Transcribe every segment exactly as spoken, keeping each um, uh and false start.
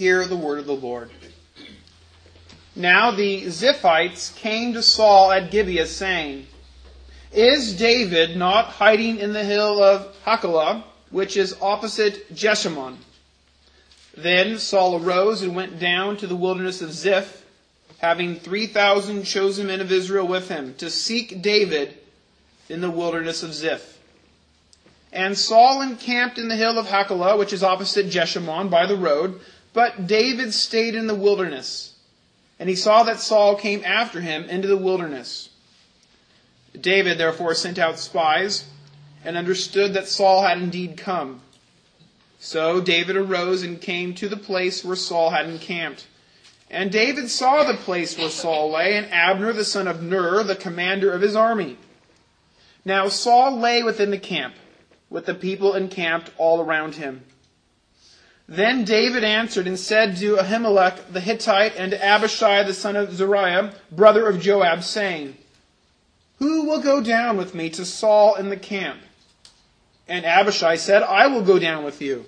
Hear the word of the Lord. Now the Ziphites came to Saul at Gibeah, saying, Is David not hiding in the hill of Hachilah, which is opposite Jeshimon? Then Saul arose and went down to the wilderness of Ziph, having three thousand chosen men of Israel with him, to seek David in the wilderness of Ziph. And Saul encamped in the hill of Hachilah, which is opposite Jeshimon, by the road, but David stayed in the wilderness. And he saw that Saul came after him into the wilderness. David therefore sent out spies, and understood that Saul had indeed come. So David arose and came to the place where Saul had encamped. And David saw the place where Saul lay, and Abner the son of Ner, the commander of his army. Now Saul lay within the camp, with the people encamped all around him. Then David answered and said to Ahimelech the Hittite and to Abishai the son of Zeruiah, brother of Joab, saying, Who will go down with me to Saul in the camp? And Abishai said, I will go down with you.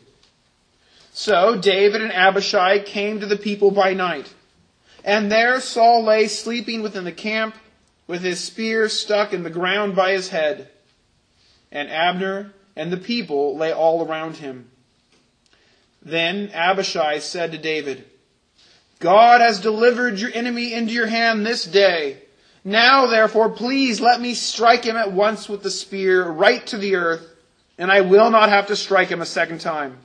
So David and Abishai came to the people by night. And there Saul lay sleeping within the camp, with his spear stuck in the ground by his head. And Abner and the people lay all around him. Then Abishai said to David, God has delivered your enemy into your hand this day. Now, therefore, please let me strike him at once with the spear right to the earth, and I will not have to strike him a second time.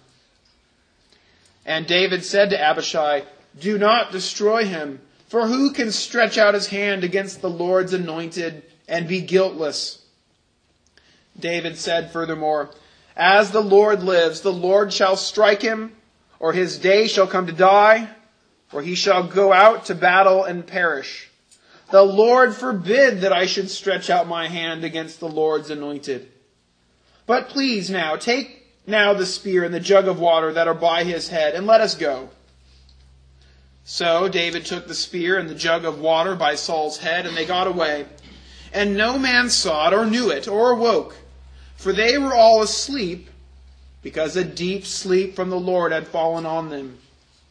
And David said to Abishai, Do not destroy him, for who can stretch out his hand against the Lord's anointed and be guiltless? David said furthermore, As the Lord lives, the Lord shall strike him, or his day shall come to die, or he shall go out to battle and perish. The Lord forbid that I should stretch out my hand against the Lord's anointed. But please now, take now the spear and the jug of water that are by his head, and let us go. So David took the spear and the jug of water by Saul's head, and they got away. And no man saw it, or knew it, or awoke. For they were all asleep, because a deep sleep from the Lord had fallen on them.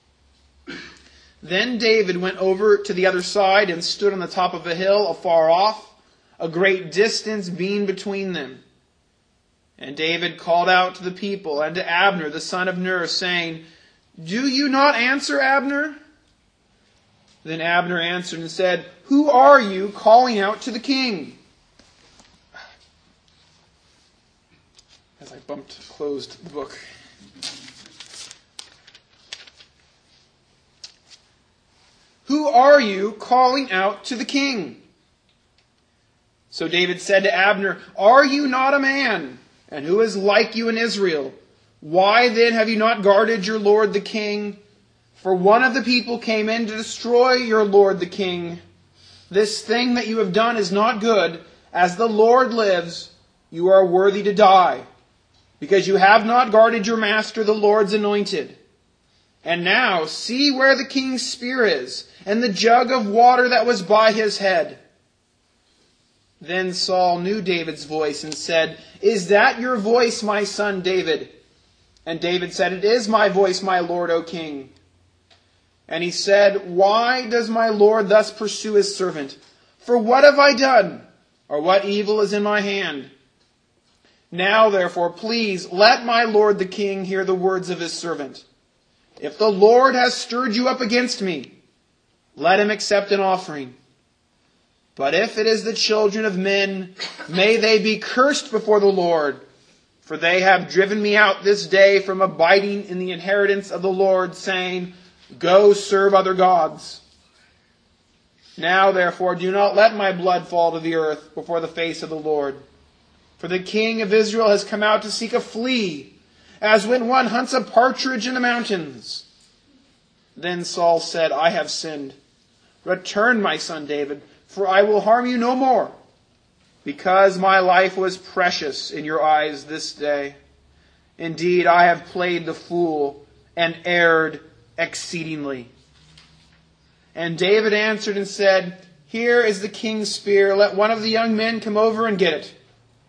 Then David went over to the other side and stood on the top of a hill afar off, a great distance being between them. And David called out to the people and to Abner the son of Ner, saying, Do you not answer, Abner? Then Abner answered and said, Who are you calling out to the king? As I bumped, closed the book. Who are you calling out to the king? So David said to Abner, Are you not a man? And who is like you in Israel? Why then have you not guarded your lord the king? For one of the people came in to destroy your lord the king. This thing that you have done is not good. As the Lord lives, you are worthy to die, because you have not guarded your master the Lord's anointed. And now see where the king's spear is, and the jug of water that was by his head. Then Saul knew David's voice and said, Is that your voice, my son David? And David said, It is my voice, my lord, O king. And he said, Why does my lord thus pursue his servant? For what have I done? Or what evil is in my hand? Now, therefore, please let my lord the king hear the words of his servant. If the Lord has stirred you up against me, let him accept an offering. But if it is the children of men, may they be cursed before the Lord. For they have driven me out this day from abiding in the inheritance of the Lord, saying, Go serve other gods. Now, therefore, do not let my blood fall to the earth before the face of the Lord. For the king of Israel has come out to seek a flea, as when one hunts a partridge in the mountains. Then Saul said, I have sinned. Return, my son David, for I will harm you no more, because my life was precious in your eyes this day. Indeed, I have played the fool and erred exceedingly. And David answered and said, Here is the king's spear. Let one of the young men come over and get it.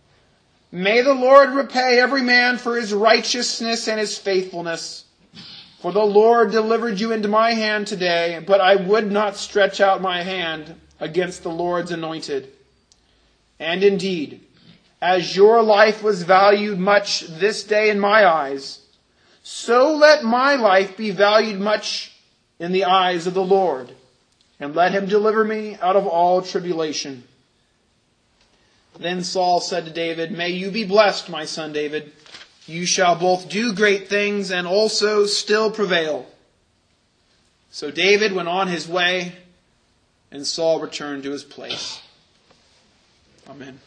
May the Lord repay every man for his righteousness and his faithfulness. For the Lord delivered you into my hand today, but I would not stretch out my hand against the Lord's anointed. And indeed, as your life was valued much this day in my eyes, so let my life be valued much in the eyes of the Lord, and let him deliver me out of all tribulation. Then Saul said to David, May you be blessed, my son David. You shall both do great things and also still prevail. So David went on his way, and Saul returned to his place. Amen.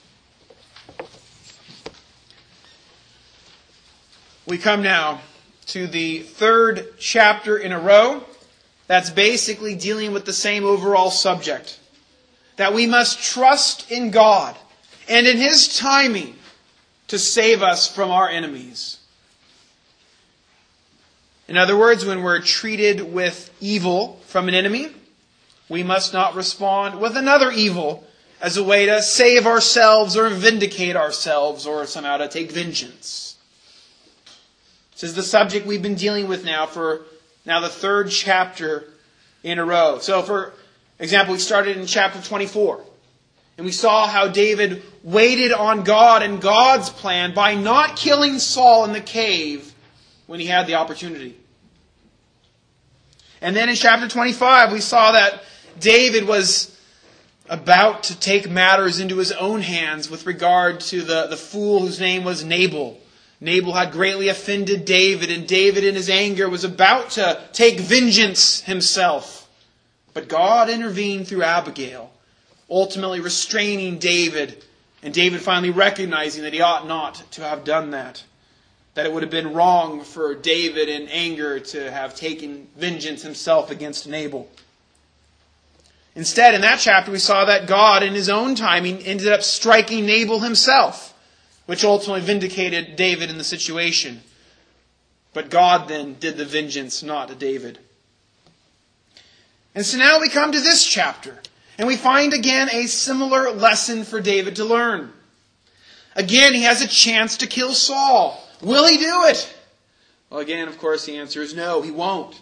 We come now to the third chapter in a row that's basically dealing with the same overall subject. That we must trust in God and in His timing to save us from our enemies. In other words, when we're treated with evil from an enemy, we must not respond with another evil as a way to save ourselves or vindicate ourselves or somehow to take vengeance. This is the subject we've been dealing with now for now the third chapter in a row. So for example, we started in chapter twenty-four. And we saw how David waited on God and God's plan by not killing Saul in the cave when he had the opportunity. And then in chapter twenty-five, we saw that David was about to take matters into his own hands with regard to the, the fool whose name was Nabal. Nabal had greatly offended David, and David in his anger was about to take vengeance himself. But God intervened through Abigail, ultimately restraining David, and David finally recognizing that he ought not to have done that. That it would have been wrong for David in anger to have taken vengeance himself against Nabal. Instead, in that chapter, we saw that God, in His own timing, ended up striking Nabal himself, which ultimately vindicated David in the situation. But God then did the vengeance, not David. And so now we come to this chapter, and we find again a similar lesson for David to learn. Again, he has a chance to kill Saul. Will he do it? Well, again, of course, the answer is no, he won't.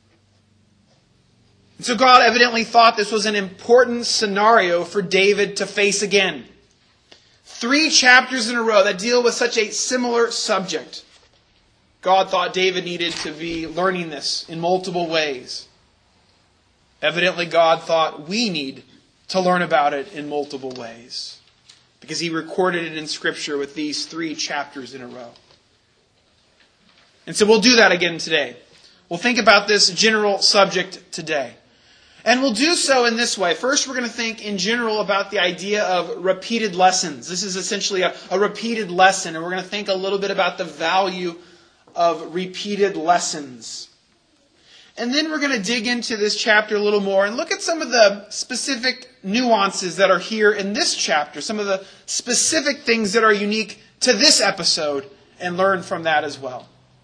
And so God evidently thought this was an important scenario for David to face again. Three chapters in a row that deal with such a similar subject. God thought David needed to be learning this in multiple ways. Evidently, God thought we need to learn about it in multiple ways, because He recorded it in Scripture with these three chapters in a row. And so we'll do that again today. We'll think about this general subject today. And we'll do so in this way. First, we're going to think in general about the idea of repeated lessons. This is essentially a, a repeated lesson, and we're going to think a little bit about the value of repeated lessons. And then we're going to dig into this chapter a little more and look at some of the specific nuances that are here in this chapter, some of the specific things that are unique to this episode, and learn from that as well.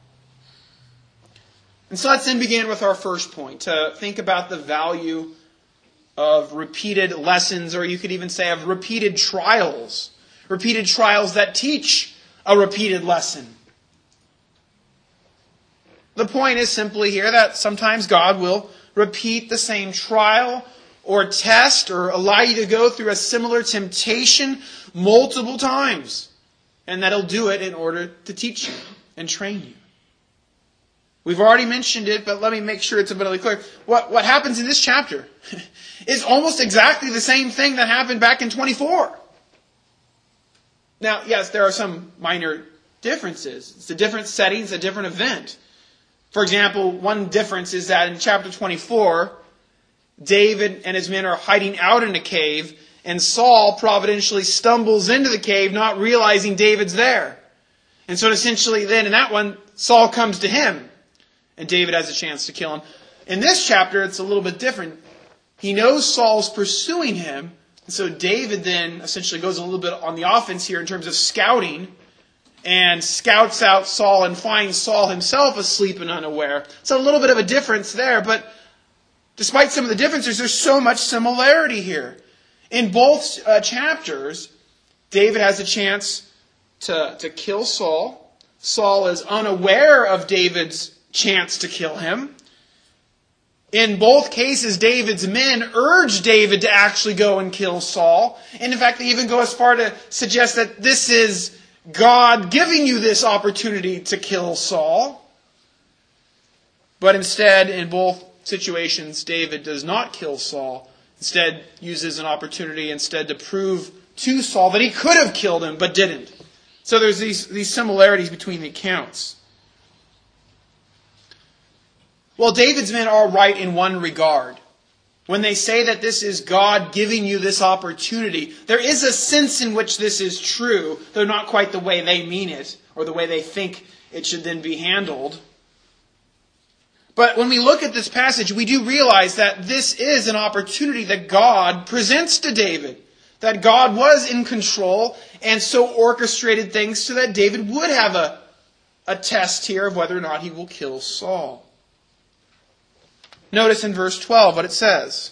And so let's then begin with our first point, to think about the value of repeated lessons, or you could even say of repeated trials. Repeated trials that teach a repeated lesson. The point is simply here that sometimes God will repeat the same trial or test or allow you to go through a similar temptation multiple times. And that He'll do it in order to teach you and train you. We've already mentioned it, but let me make sure it's abundantly clear. What, what happens in this chapter is almost exactly the same thing that happened back in twenty-four. Now, yes, there are some minor differences. It's a different setting, it's a different event. For example, one difference is that in chapter twenty-four, David and his men are hiding out in a cave, and Saul providentially stumbles into the cave, not realizing David's there. And so essentially then in that one, Saul comes to him, and David has a chance to kill him. In this chapter, it's a little bit different. He knows Saul's pursuing him, and so David then essentially goes a little bit on the offense here in terms of scouting, and scouts out Saul and finds Saul himself asleep and unaware. So a little bit of a difference there, but despite some of the differences, there's so much similarity here. In both uh, chapters, David has a chance to, to kill Saul. Saul is unaware of David's chance to kill him. In both cases, David's men urge David to actually go and kill Saul. And in fact, they even go as far to suggest that this is God giving you this opportunity to kill Saul. But instead, in both situations, David does not kill Saul. Instead, uses an opportunity instead to prove to Saul that he could have killed him, but didn't. So there's these, these similarities between the accounts. Well, David's men are right in one regard. When they say that this is God giving you this opportunity, there is a sense in which this is true, though not quite the way they mean it, or the way they think it should then be handled. But when we look at this passage, we do realize that this is an opportunity that God presents to David. That God was in control and so orchestrated things so that David would have a, a test here of whether or not he will kill Saul. Notice in verse twelve what it says.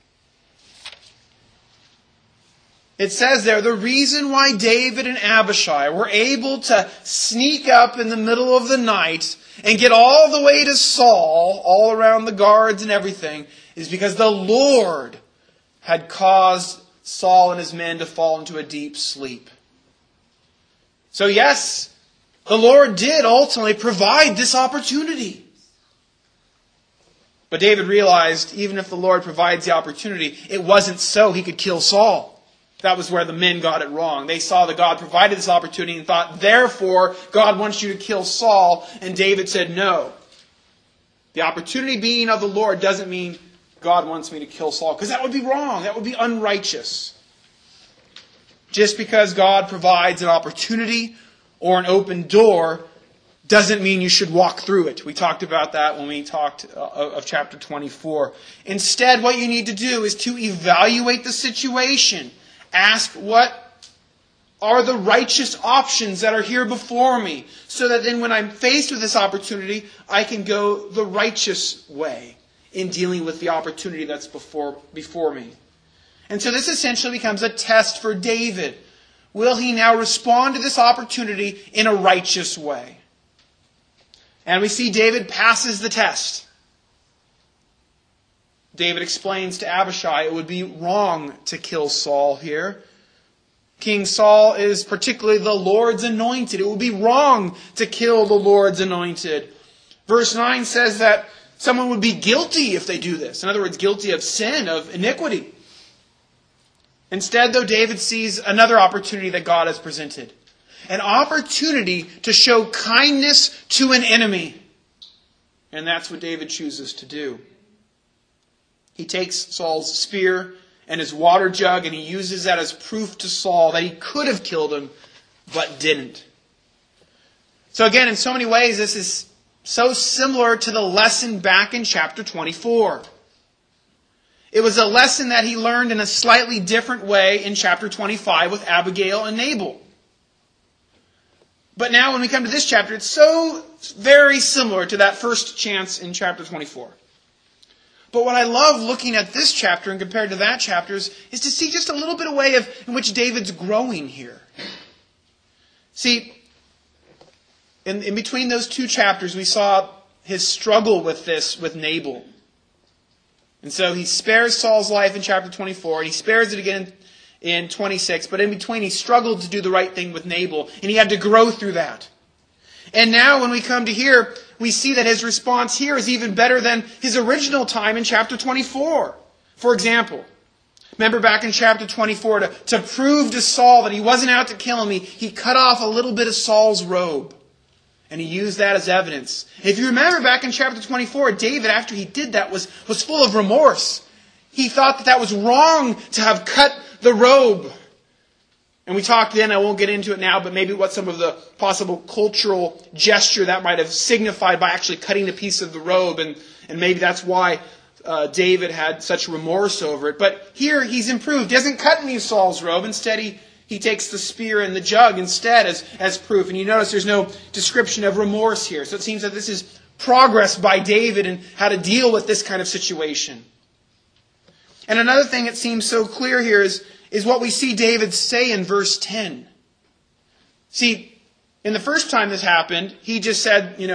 It says there, the reason why David and Abishai were able to sneak up in the middle of the night and get all the way to Saul, all around the guards and everything, is because the Lord had caused Saul and his men to fall into a deep sleep. So yes, the Lord did ultimately provide this opportunity. But David realized, even if the Lord provides the opportunity, it wasn't so he could kill Saul. That was where the men got it wrong. They saw that God provided this opportunity and thought, therefore, God wants you to kill Saul. And David said, no. The opportunity being of the Lord doesn't mean God wants me to kill Saul, because that would be wrong. That would be unrighteous. Just because God provides an opportunity or an open door doesn't mean you should walk through it. We talked about that when we talked of chapter twenty-four. Instead, what you need to do is to evaluate the situation. Ask, what are the righteous options that are here before me? So that then when I'm faced with this opportunity, I can go the righteous way in dealing with the opportunity that's before, before me. And so this essentially becomes a test for David. Will he now respond to this opportunity in a righteous way? And we see David passes the test. David explains to Abishai it would be wrong to kill Saul here. King Saul is particularly the Lord's anointed. It would be wrong to kill the Lord's anointed. Verse nine says that someone would be guilty if they do this. In other words, guilty of sin, of iniquity. Instead, though, David sees another opportunity that God has presented. An opportunity to show kindness to an enemy. And that's what David chooses to do. He takes Saul's spear and his water jug and he uses that as proof to Saul that he could have killed him, but didn't. So again, in so many ways, this is so similar to the lesson back in chapter twenty-four. It was a lesson that he learned in a slightly different way in chapter twenty-five with Abigail and Nabal. But now when we come to this chapter, it's so very similar to that first chance in chapter twenty-four. But what I love looking at this chapter and compared to that chapter is, is to see just a little bit of way of in which David's growing here. See, in, in between those two chapters, we saw his struggle with this with Nabal. And so he spares Saul's life in chapter twenty-four, and he spares it again in, in twenty-six. But in between, he struggled to do the right thing with Nabal, and he had to grow through that. And now when we come to here, we see that his response here is even better than his original time in chapter twenty-four. For example, remember back in chapter twenty-four, to, to prove to Saul that he wasn't out to kill him, he, he cut off a little bit of Saul's robe. And he used that as evidence. If you remember back in chapter twenty-four, David, after he did that, was, was full of remorse. He thought that that was wrong to have cut the robe. And we talked then, I won't get into it now, but maybe what some of the possible cultural gesture that might have signified by actually cutting a piece of the robe. And, and maybe that's why uh, David had such remorse over it. But here he's improved. He doesn't cut any of Saul's robe. Instead, he, he takes the spear and the jug instead as, as proof. And you notice there's no description of remorse here. So it seems that this is progress by David in how to deal with this kind of situation. And another thing that seems so clear here is is what we see David say in verse ten. See, in the first time this happened, he just said, you know,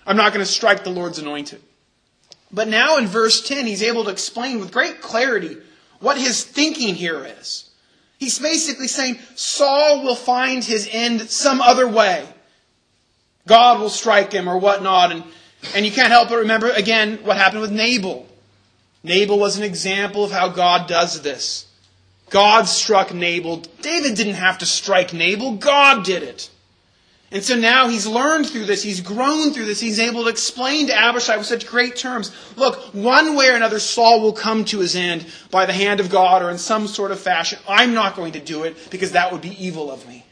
I'm not going to strike the Lord's anointed. But now in verse ten, he's able to explain with great clarity what his thinking here is. He's basically saying Saul will find his end some other way. God will strike him or whatnot. And, and you can't help but remember again what happened with Nabal. Nabal was an example of how God does this. God struck Nabal. David didn't have to strike Nabal. God did it. And so now he's learned through this. He's grown through this. He's able to explain to Abishai with such great terms. Look, one way or another, Saul will come to his end by the hand of God or in some sort of fashion. I'm not going to do it because that would be evil of me.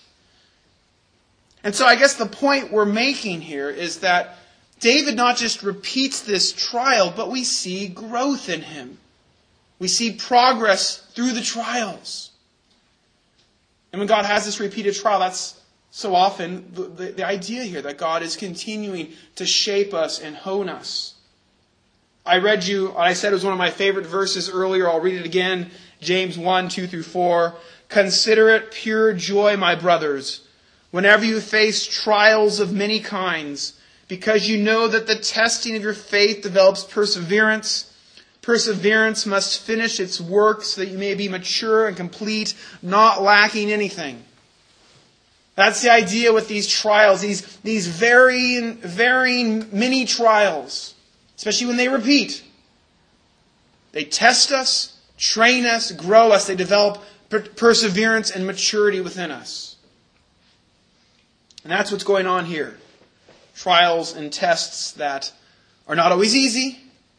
And so I guess the point we're making here is that David not just repeats this trial, but we see growth in him. We see progress through the trials. And when God has this repeated trial, that's so often the, the, the idea here that God is continuing to shape us and hone us. I read you, I said it was one of my favorite verses earlier. I'll read it again. James one, two through four. Consider it pure joy, my brothers, whenever you face trials of many kinds, because you know that the testing of your faith develops perseverance. Perseverance must finish its work so that you may be mature and complete, not lacking anything. That's the idea with these trials, these, these varying, varying mini trials, especially when they repeat. They test us, train us, grow us. They develop per- perseverance and maturity within us. And that's what's going on here. Trials and tests that are not always easy.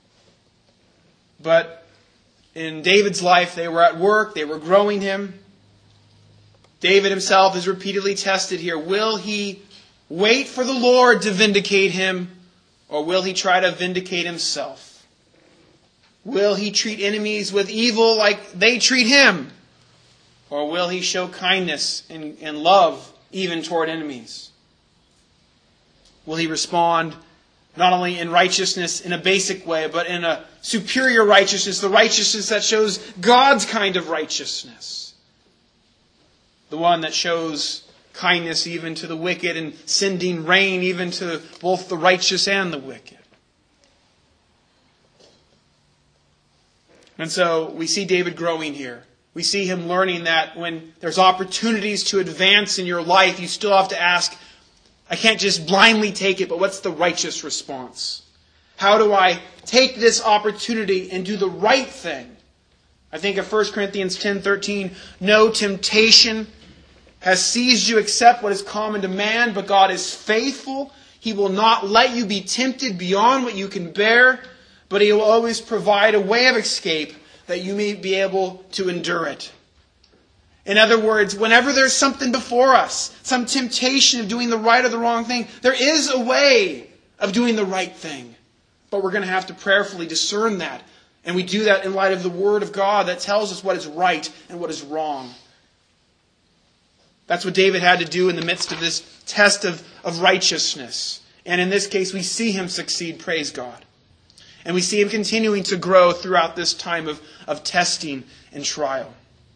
But in David's life, they were at work. They were growing him. David himself is repeatedly tested here. Will he wait for the Lord to vindicate him, or will he try to vindicate himself? Will he treat enemies with evil like they treat him? Or will he show kindness and, and love even toward enemies? Will he respond not only in righteousness in a basic way, but in a superior righteousness, the righteousness that shows God's kind of righteousness? The one that shows kindness even to the wicked and sending rain even to both the righteous and the wicked. And so we see David growing here. We see him learning that when there's opportunities to advance in your life, you still have to ask, I can't just blindly take it, but what's the righteous response? How do I take this opportunity and do the right thing? I think of First Corinthians ten thirteen, no temptation has seized you except what is common to man, but God is faithful. He will not let you be tempted beyond what you can bear, but He will always provide a way of escape that you may be able to endure it. In other words, whenever there's something before us, some temptation of doing the right or the wrong thing, there is a way of doing the right thing. But we're going to have to prayerfully discern that. And we do that in light of the Word of God that tells us what is right and what is wrong. That's what David had to do in the midst of this test of, of righteousness. And in this case, we see him succeed, praise God. And we see him continuing to grow throughout this time of, of testing and trial.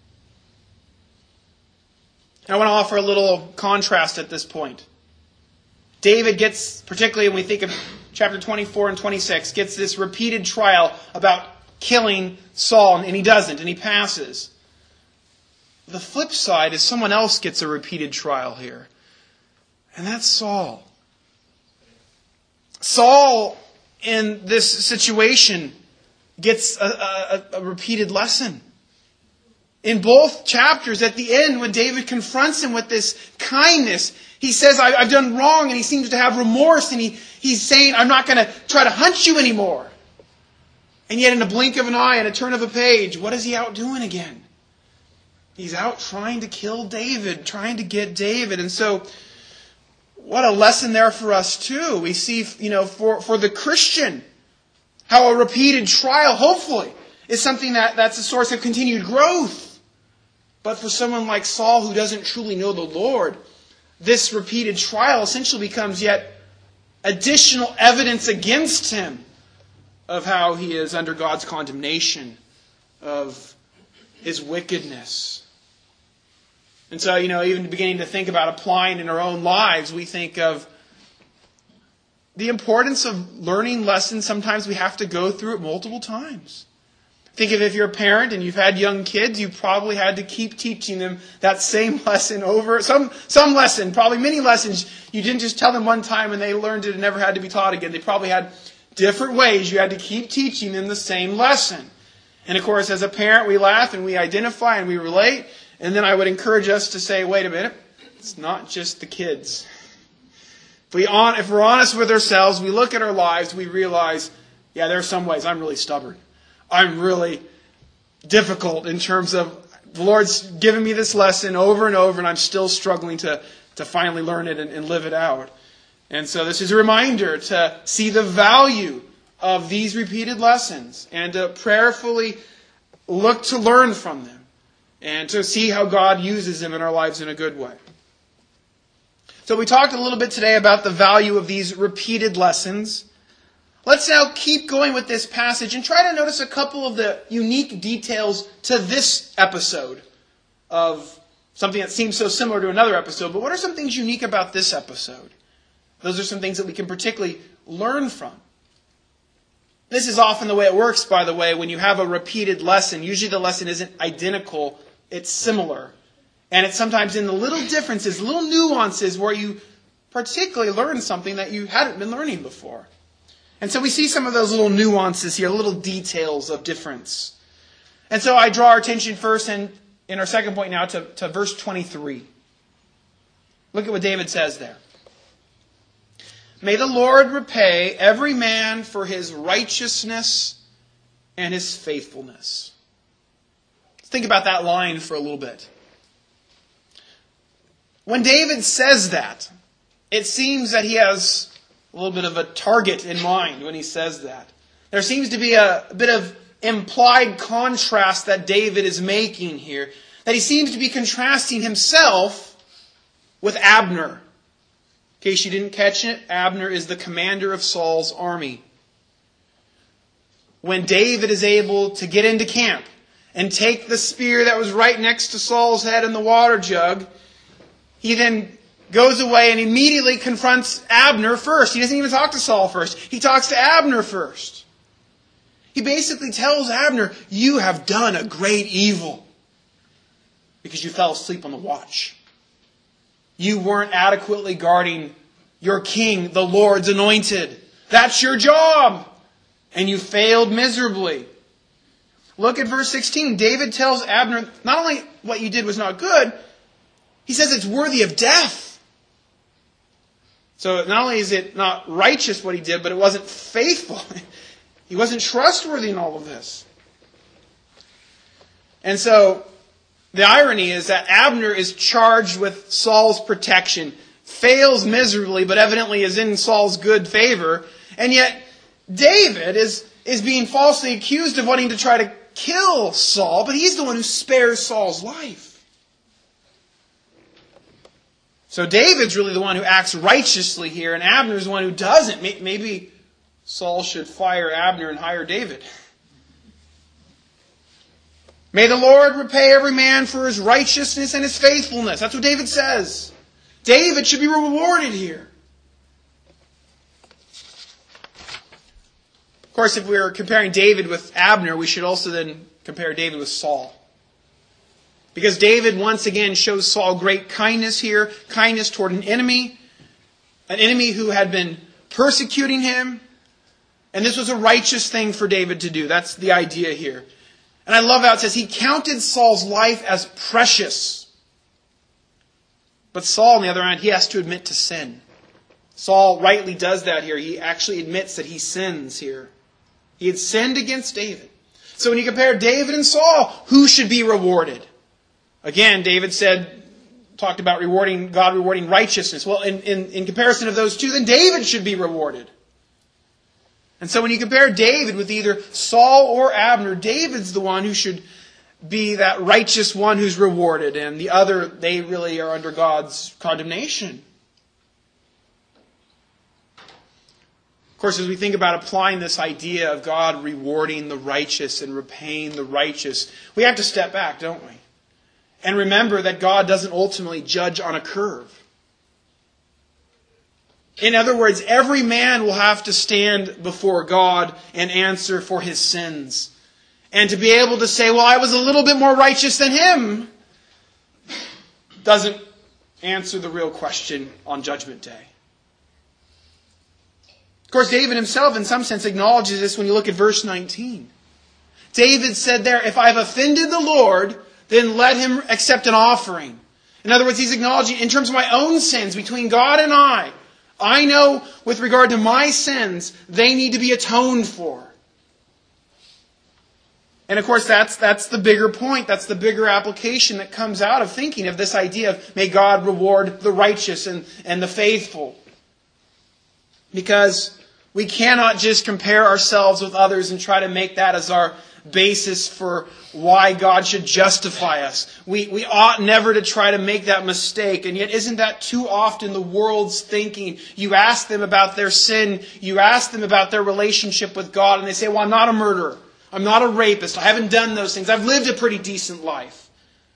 I want to offer a little contrast at this point. David gets, particularly when we think of chapter twenty-four and twenty-six, gets this repeated trial about killing Saul, and he doesn't, and he passes. The flip side is someone else gets a repeated trial here. And that's Saul. Saul, in this situation, gets a, a, a repeated lesson. In both chapters, at the end, when David confronts him with this kindness, he says, I, I've done wrong, and he seems to have remorse, and he, he's saying, I'm not going to try to hunt you anymore. And yet in a blink of an eye and a turn of a page, what is he out doing again? He's out trying to kill David, trying to get David. And so, what a lesson there for us too. We see, you know, for, for the Christian, how a repeated trial, hopefully, is something that, that's a source of continued growth. But for someone like Saul who doesn't truly know the Lord, this repeated trial essentially becomes yet additional evidence against him of how he is under God's condemnation of his wickedness. And so, you know, even beginning to think about applying in our own lives, we think of the importance of learning lessons, sometimes we have to go through it multiple times. Think of if you're a parent and you've had young kids, you probably had to keep teaching them that same lesson over. Some some lesson, probably many lessons, you didn't just tell them one time and they learned it and never had to be taught again. They probably had different ways you had to keep teaching them the same lesson. And of course, as a parent, we laugh and we identify and we relate. And then I would encourage us to say, wait a minute, it's not just the kids. If, we on, if we're honest with ourselves, we look at our lives, we realize, yeah, there are some ways I'm really stubborn. I'm really difficult in terms of the Lord's given me this lesson over and over and I'm still struggling to, to finally learn it and, and live it out. And so this is a reminder to see the value of these repeated lessons and to prayerfully look to learn from them and to see how God uses them in our lives in a good way. So we talked a little bit today about the value of these repeated lessons. Let's now keep going with this passage and try to notice a couple of the unique details to this episode of something that seems so similar to another episode. But what are some things unique about this episode? Those are some things that we can particularly learn from. This is often the way it works, by the way, when you have a repeated lesson. Usually the lesson isn't identical, it's similar. And it's sometimes in the little differences, little nuances where you particularly learn something that you hadn't been learning before. And so we see some of those little nuances here, little details of difference. And so I draw our attention first and in our second point now to, to verse twenty-three. Look at what David says there. May the Lord repay every man for his righteousness and his faithfulness. Let's think about that line for a little bit. When David says that, it seems that he has a little bit of a target in mind when he says that. There seems to be a, a bit of implied contrast that David is making here. That he seems to be contrasting himself with Abner. In case you didn't catch it, Abner is the commander of Saul's army. When David is able to get into camp and take the spear that was right next to Saul's head in the water jug, he then goes away and immediately confronts Abner first. He doesn't even talk to Saul first. He talks to Abner first. He basically tells Abner, you have done a great evil because you fell asleep on the watch. You weren't adequately guarding your king, the Lord's anointed. That's your job. And you failed miserably. Look at verse sixteen. David tells Abner, not only what you did was not good, he says it's worthy of death. So not only is it not righteous what he did, but it wasn't faithful. He wasn't trustworthy in all of this. And so the irony is that Abner is charged with Saul's protection, fails miserably, but evidently is in Saul's good favor. And yet David is, is being falsely accused of wanting to try to kill Saul, but he's the one who spares Saul's life. So David's really the one who acts righteously here, and Abner's the one who doesn't. Maybe Saul should fire Abner and hire David. May the Lord repay every man for his righteousness and his faithfulness. That's what David says. David should be rewarded here. Of course, if we're comparing David with Abner, we should also then compare David with Saul. Because David once again shows Saul great kindness here, kindness toward an enemy, an enemy who had been persecuting him. And this was a righteous thing for David to do. That's the idea here. And I love how it says he counted Saul's life as precious. But Saul, on the other hand, he has to admit to sin. Saul rightly does that here. He actually admits that he sins here. He had sinned against David. So when you compare David and Saul, who should be rewarded? Again, David said, talked about rewarding God rewarding righteousness. Well, in, in, in comparison of those two, then David should be rewarded. And so when you compare David with either Saul or Abner, David's the one who should be that righteous one who's rewarded. And the other, they really are under God's condemnation. Of course, as we think about applying this idea of God rewarding the righteous and repaying the righteous, we have to step back, don't we? And remember that God doesn't ultimately judge on a curve. In other words, every man will have to stand before God and answer for his sins. And to be able to say, well, I was a little bit more righteous than him, doesn't answer the real question on Judgment Day. Of course, David himself, in some sense, acknowledges this when you look at verse nineteen. David said there, if I've offended the Lord, then let him accept an offering. In other words, he's acknowledging, in terms of my own sins, between God and I, I know with regard to my sins, they need to be atoned for. And of course, that's, that's the bigger point. That's the bigger application that comes out of thinking of this idea of may God reward the righteous and, and the faithful. Because we cannot just compare ourselves with others and try to make that as our basis for why God should justify us. We, we ought never to try to make that mistake. And yet, isn't that too often the world's thinking? You ask them about their sin. You ask them about their relationship with God. And they say, well, I'm not a murderer. I'm not a rapist. I haven't done those things. I've lived a pretty decent life.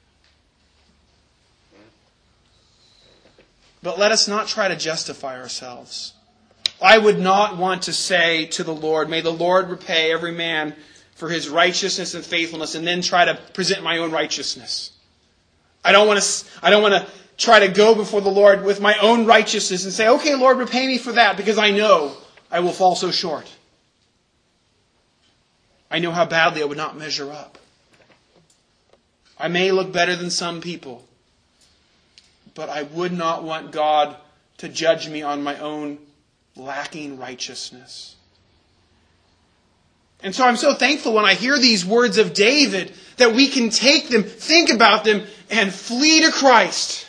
But let us not try to justify ourselves. I would not want to say to the Lord, may the Lord repay every man for his righteousness and faithfulness, and then try to present my own righteousness. I don't want to, I don't want to try to go before the Lord with my own righteousness and say, okay, Lord, repay me for that, because I know I will fall so short. I know how badly I would not measure up. I may look better than some people, but I would not want God to judge me on my own lacking righteousness. And so I'm so thankful when I hear these words of David that we can take them, think about them, and flee to Christ.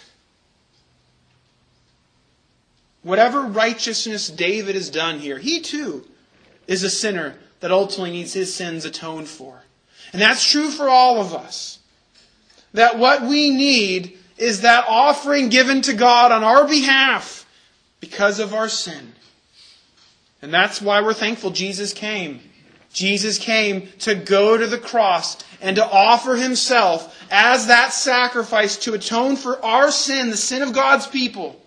Whatever righteousness David has done here, he too is a sinner that ultimately needs his sins atoned for. And that's true for all of us. That what we need is that offering given to God on our behalf because of our sin. And that's why we're thankful Jesus came. Jesus came to go to the cross and to offer himself as that sacrifice to atone for our sin, the sin of God's people.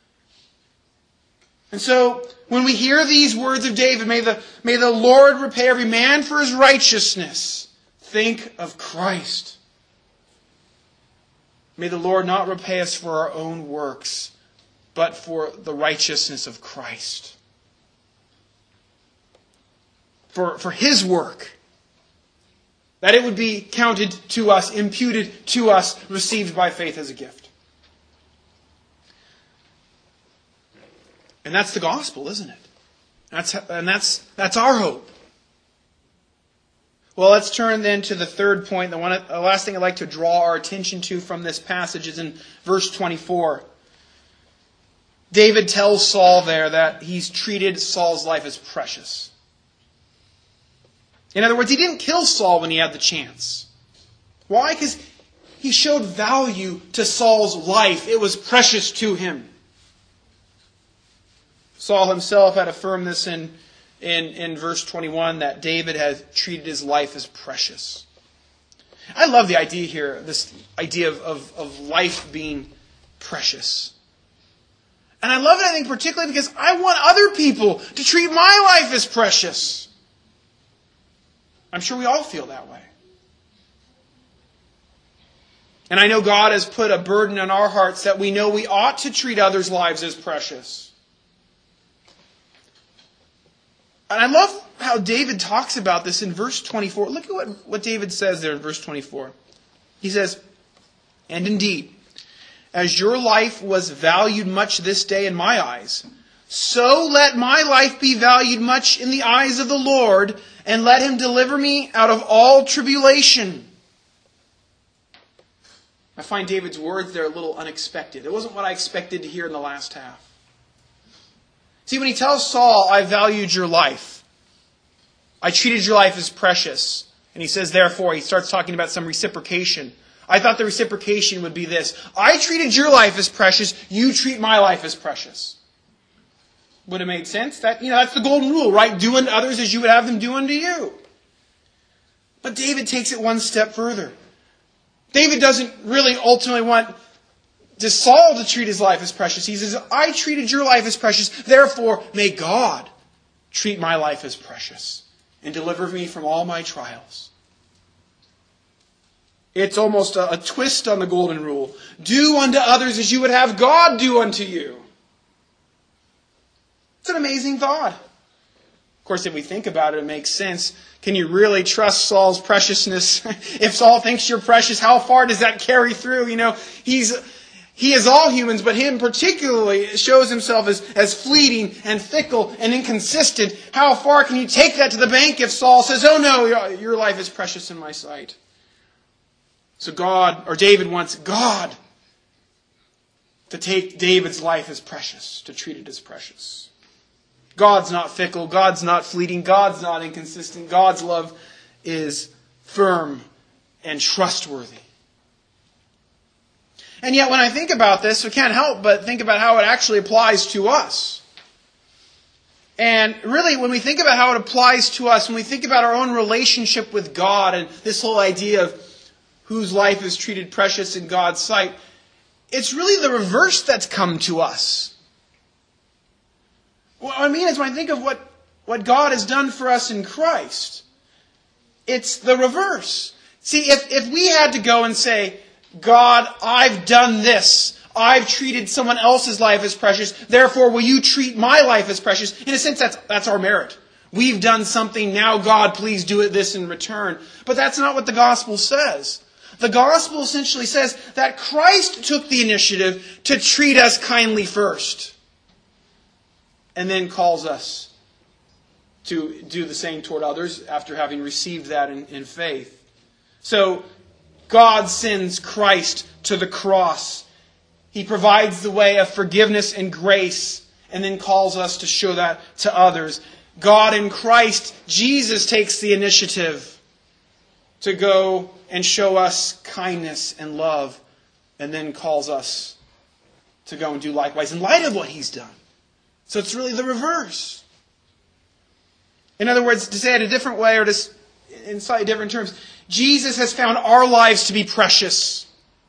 And so, when we hear these words of David, may the, may the Lord repay every man for his righteousness, think of Christ. May the Lord not repay us for our own works, but for the righteousness of Christ. For, for his work. That it would be counted to us, imputed to us, received by faith as a gift. And that's the gospel, isn't it? That's, and that's, that's our hope. Well, let's turn then to the third point. The, one, the last thing I'd like to draw our attention to from this passage is in verse twenty-four. David tells Saul there that he's treated Saul's life as precious. In other words, he didn't kill Saul when he had the chance. Why? Because he showed value to Saul's life. It was precious to him. Saul himself had affirmed this in, in, in verse twenty-one, that David had treated his life as precious. I love the idea here, this idea of, of, of life being precious. And I love it, I think, particularly because I want other people to treat my life as precious. I'm sure we all feel that way. And I know God has put a burden on our hearts that we know we ought to treat others' lives as precious. And I love how David talks about this in verse twenty-four. Look at what, what David says there in verse twenty-four. He says, and indeed, as your life was valued much this day in my eyes, so let my life be valued much in the eyes of the Lord, and let him deliver me out of all tribulation. I find David's words there a little unexpected. It wasn't what I expected to hear in the last half. See, when he tells Saul, I valued your life, I treated your life as precious, and he says, therefore, he starts talking about some reciprocation. I thought the reciprocation would be this. I treated your life as precious, you treat my life as precious. Would have made sense. That, you know, that's the golden rule, right? Do unto others as you would have them do unto you. But David takes it one step further. David doesn't really ultimately want Does Saul to treat his life as precious? He says, I treated your life as precious, therefore may God treat my life as precious and deliver me from all my trials. It's almost a, a twist on the golden rule. Do unto others as you would have God do unto you. It's an amazing thought. Of course, if we think about it, it makes sense. Can you really trust Saul's preciousness? If Saul thinks you're precious, how far does that carry through? You know, he's he is all humans, but him particularly shows himself as, as fleeting and fickle and inconsistent. How far can you take that to the bank if Saul says, oh no, your, your life is precious in my sight? So God, or David wants God to take David's life as precious, to treat it as precious. God's not fickle. God's not fleeting. God's not inconsistent. God's love is firm and trustworthy. And yet when I think about this, I can't help but think about how it actually applies to us. And really, when we think about how it applies to us, when we think about our own relationship with God and this whole idea of whose life is treated precious in God's sight, it's really the reverse that's come to us. What I mean is when I think of what, what God has done for us in Christ, it's the reverse. See, if, if we had to go and say, God, I've done this. I've treated someone else's life as precious. Therefore, will you treat my life as precious? In a sense, that's, that's our merit. We've done something. Now, God, please do it this in return. But that's not what the gospel says. The gospel essentially says that Christ took the initiative to treat us kindly first. And then calls us to do the same toward others after having received that in, in faith. So, God sends Christ to the cross. He provides the way of forgiveness and grace, and then calls us to show that to others. God in Christ, Jesus takes the initiative to go and show us kindness and love, and then calls us to go and do likewise in light of what He's done. So it's really the reverse. In other words, to say it a different way, or to, in slightly different terms, Jesus has found our lives to be precious.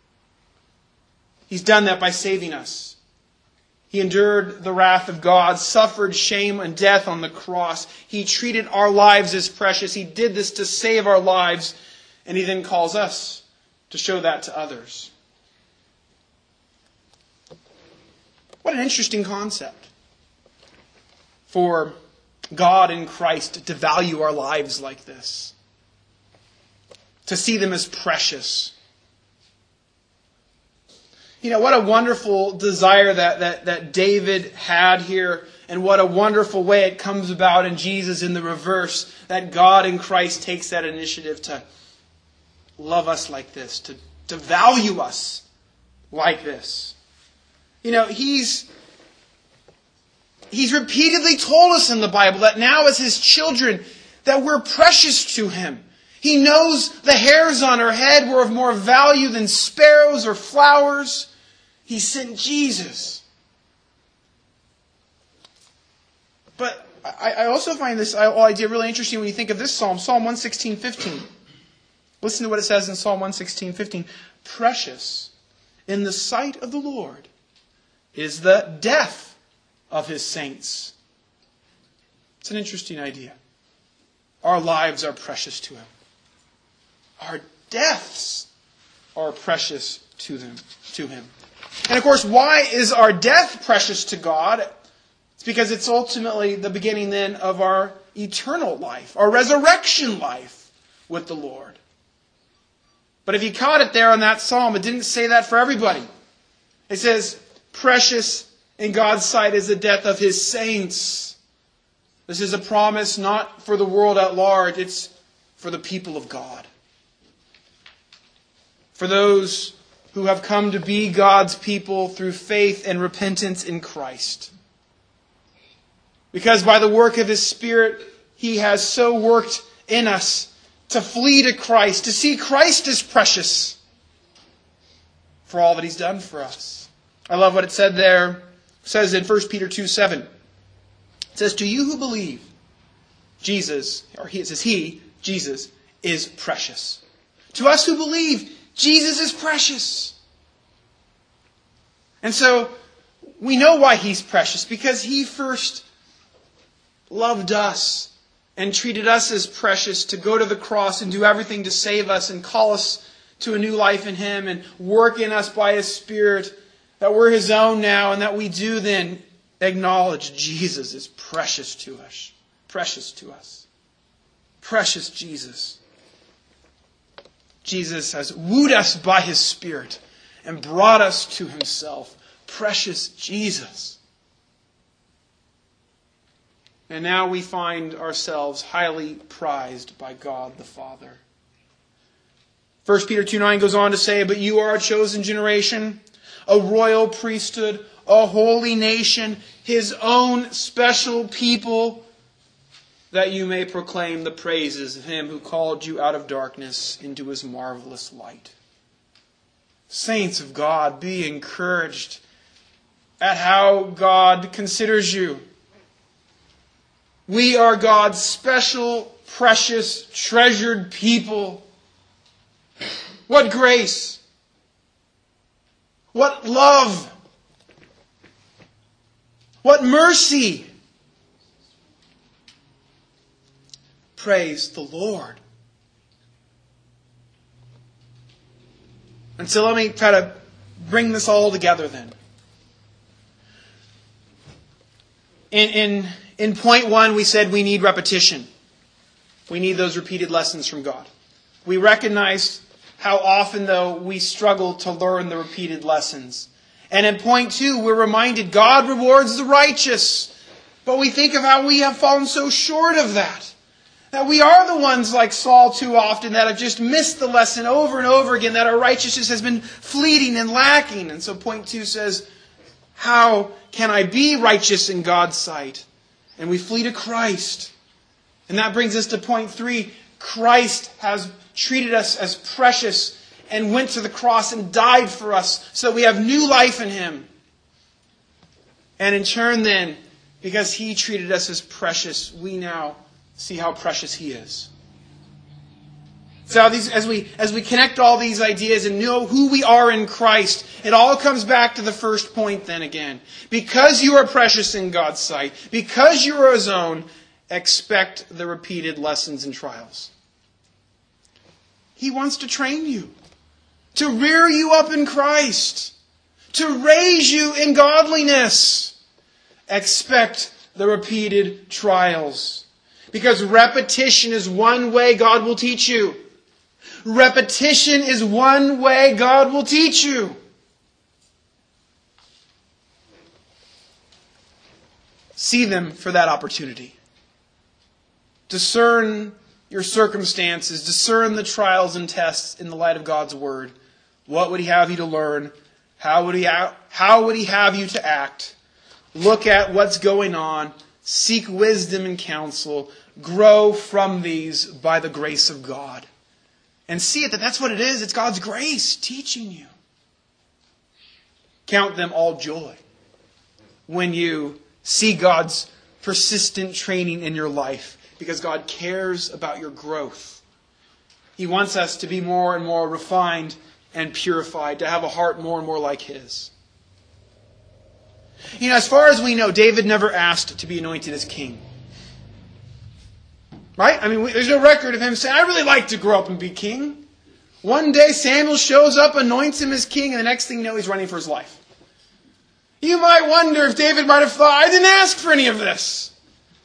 He's done that by saving us. He endured the wrath of God, suffered shame and death on the cross. He treated our lives as precious. He did this to save our lives, and He then calls us to show that to others. What an interesting concept for God in Christ to value our lives like this. To see them as precious. You know, what a wonderful desire that, that, that David had here. And what a wonderful way it comes about in Jesus in the reverse. That God in Christ takes that initiative to love us like this. To, to value us like this. You know, He's... He's repeatedly told us in the Bible that now as His children, that we're precious to Him. He knows the hairs on our head were of more value than sparrows or flowers. He sent Jesus. But I, I also find this whole idea really interesting when you think of this psalm, Psalm one sixteen fifteen. Listen to what it says in Psalm one sixteen fifteen. Precious in the sight of the Lord is the death of His saints. It's an interesting idea. Our lives are precious to Him. Our deaths are precious to them, to Him. And of course, why is our death precious to God? It's because it's ultimately the beginning then of our eternal life, our resurrection life with the Lord. But if you caught it there on that psalm, it didn't say that for everybody. It says, precious in God's sight is the death of His saints. This is a promise not for the world at large. It's for the people of God. For those who have come to be God's people through faith and repentance in Christ. Because by the work of His Spirit, He has so worked in us to flee to Christ, to see Christ as precious for all that He's done for us. I love what it said there. It says in First Peter two seven. It says, to you who believe, Jesus, or he, it says He, Jesus, is precious. To us who believe, Jesus is precious. And so we know why He's precious, because He first loved us and treated us as precious to go to the cross and do everything to save us and call us to a new life in Him and work in us by His Spirit, that we're His own now, and that we do then acknowledge Jesus is precious to us. Precious to us. Precious Jesus. Jesus has wooed us by His Spirit and brought us to Himself. Precious Jesus. And now we find ourselves highly prized by God the Father. First Peter two nine goes on to say, "But you are a chosen generation, a royal priesthood, a holy nation, His own special people, that you may proclaim the praises of Him who called you out of darkness into His marvelous light." Saints of God, be encouraged at how God considers you. We are God's special, precious, treasured people. What grace! What love! What mercy! Praise the Lord. And so let me try to bring this all together then. In, in, in point one, we said we need repetition. We need those repeated lessons from God. We recognize how often, though, we struggle to learn the repeated lessons. And in point two, we're reminded God rewards the righteous. But we think of how we have fallen so short of that. That we are the ones like Saul too often that have just missed the lesson over and over again, that our righteousness has been fleeting and lacking. And so point two says, how can I be righteous in God's sight? And we flee to Christ. And that brings us to point three. Christ has treated us as precious and went to the cross and died for us so that we have new life in Him. And in turn then, because He treated us as precious, we now see how precious He is. So these, as we as we connect all these ideas and know who we are in Christ, it all comes back to the first point then again. Because you are precious in God's sight, because you are His own, expect the repeated lessons and trials. He wants to train you, to rear you up in Christ, to raise you in godliness. Expect the repeated trials. Because repetition is one way God will teach you. Repetition is one way God will teach you. See them for that opportunity. Discern your circumstances. Discern the trials and tests in the light of God's Word. What would He have you to learn? How would He ha- how would He have you to act? Look at what's going on. Seek wisdom and counsel. Grow from these by the grace of God. And see it that that's what it is. It's God's grace teaching you. Count them all joy when you see God's persistent training in your life, because God cares about your growth. He wants us to be more and more refined and purified, to have a heart more and more like His. You know, as far as we know, David never asked to be anointed as king. Right? I mean, there's no record of him saying, I really like to grow up and be king. One day Samuel shows up, anoints him as king, and the next thing you know, he's running for his life. You might wonder if David might have thought, I didn't ask for any of this.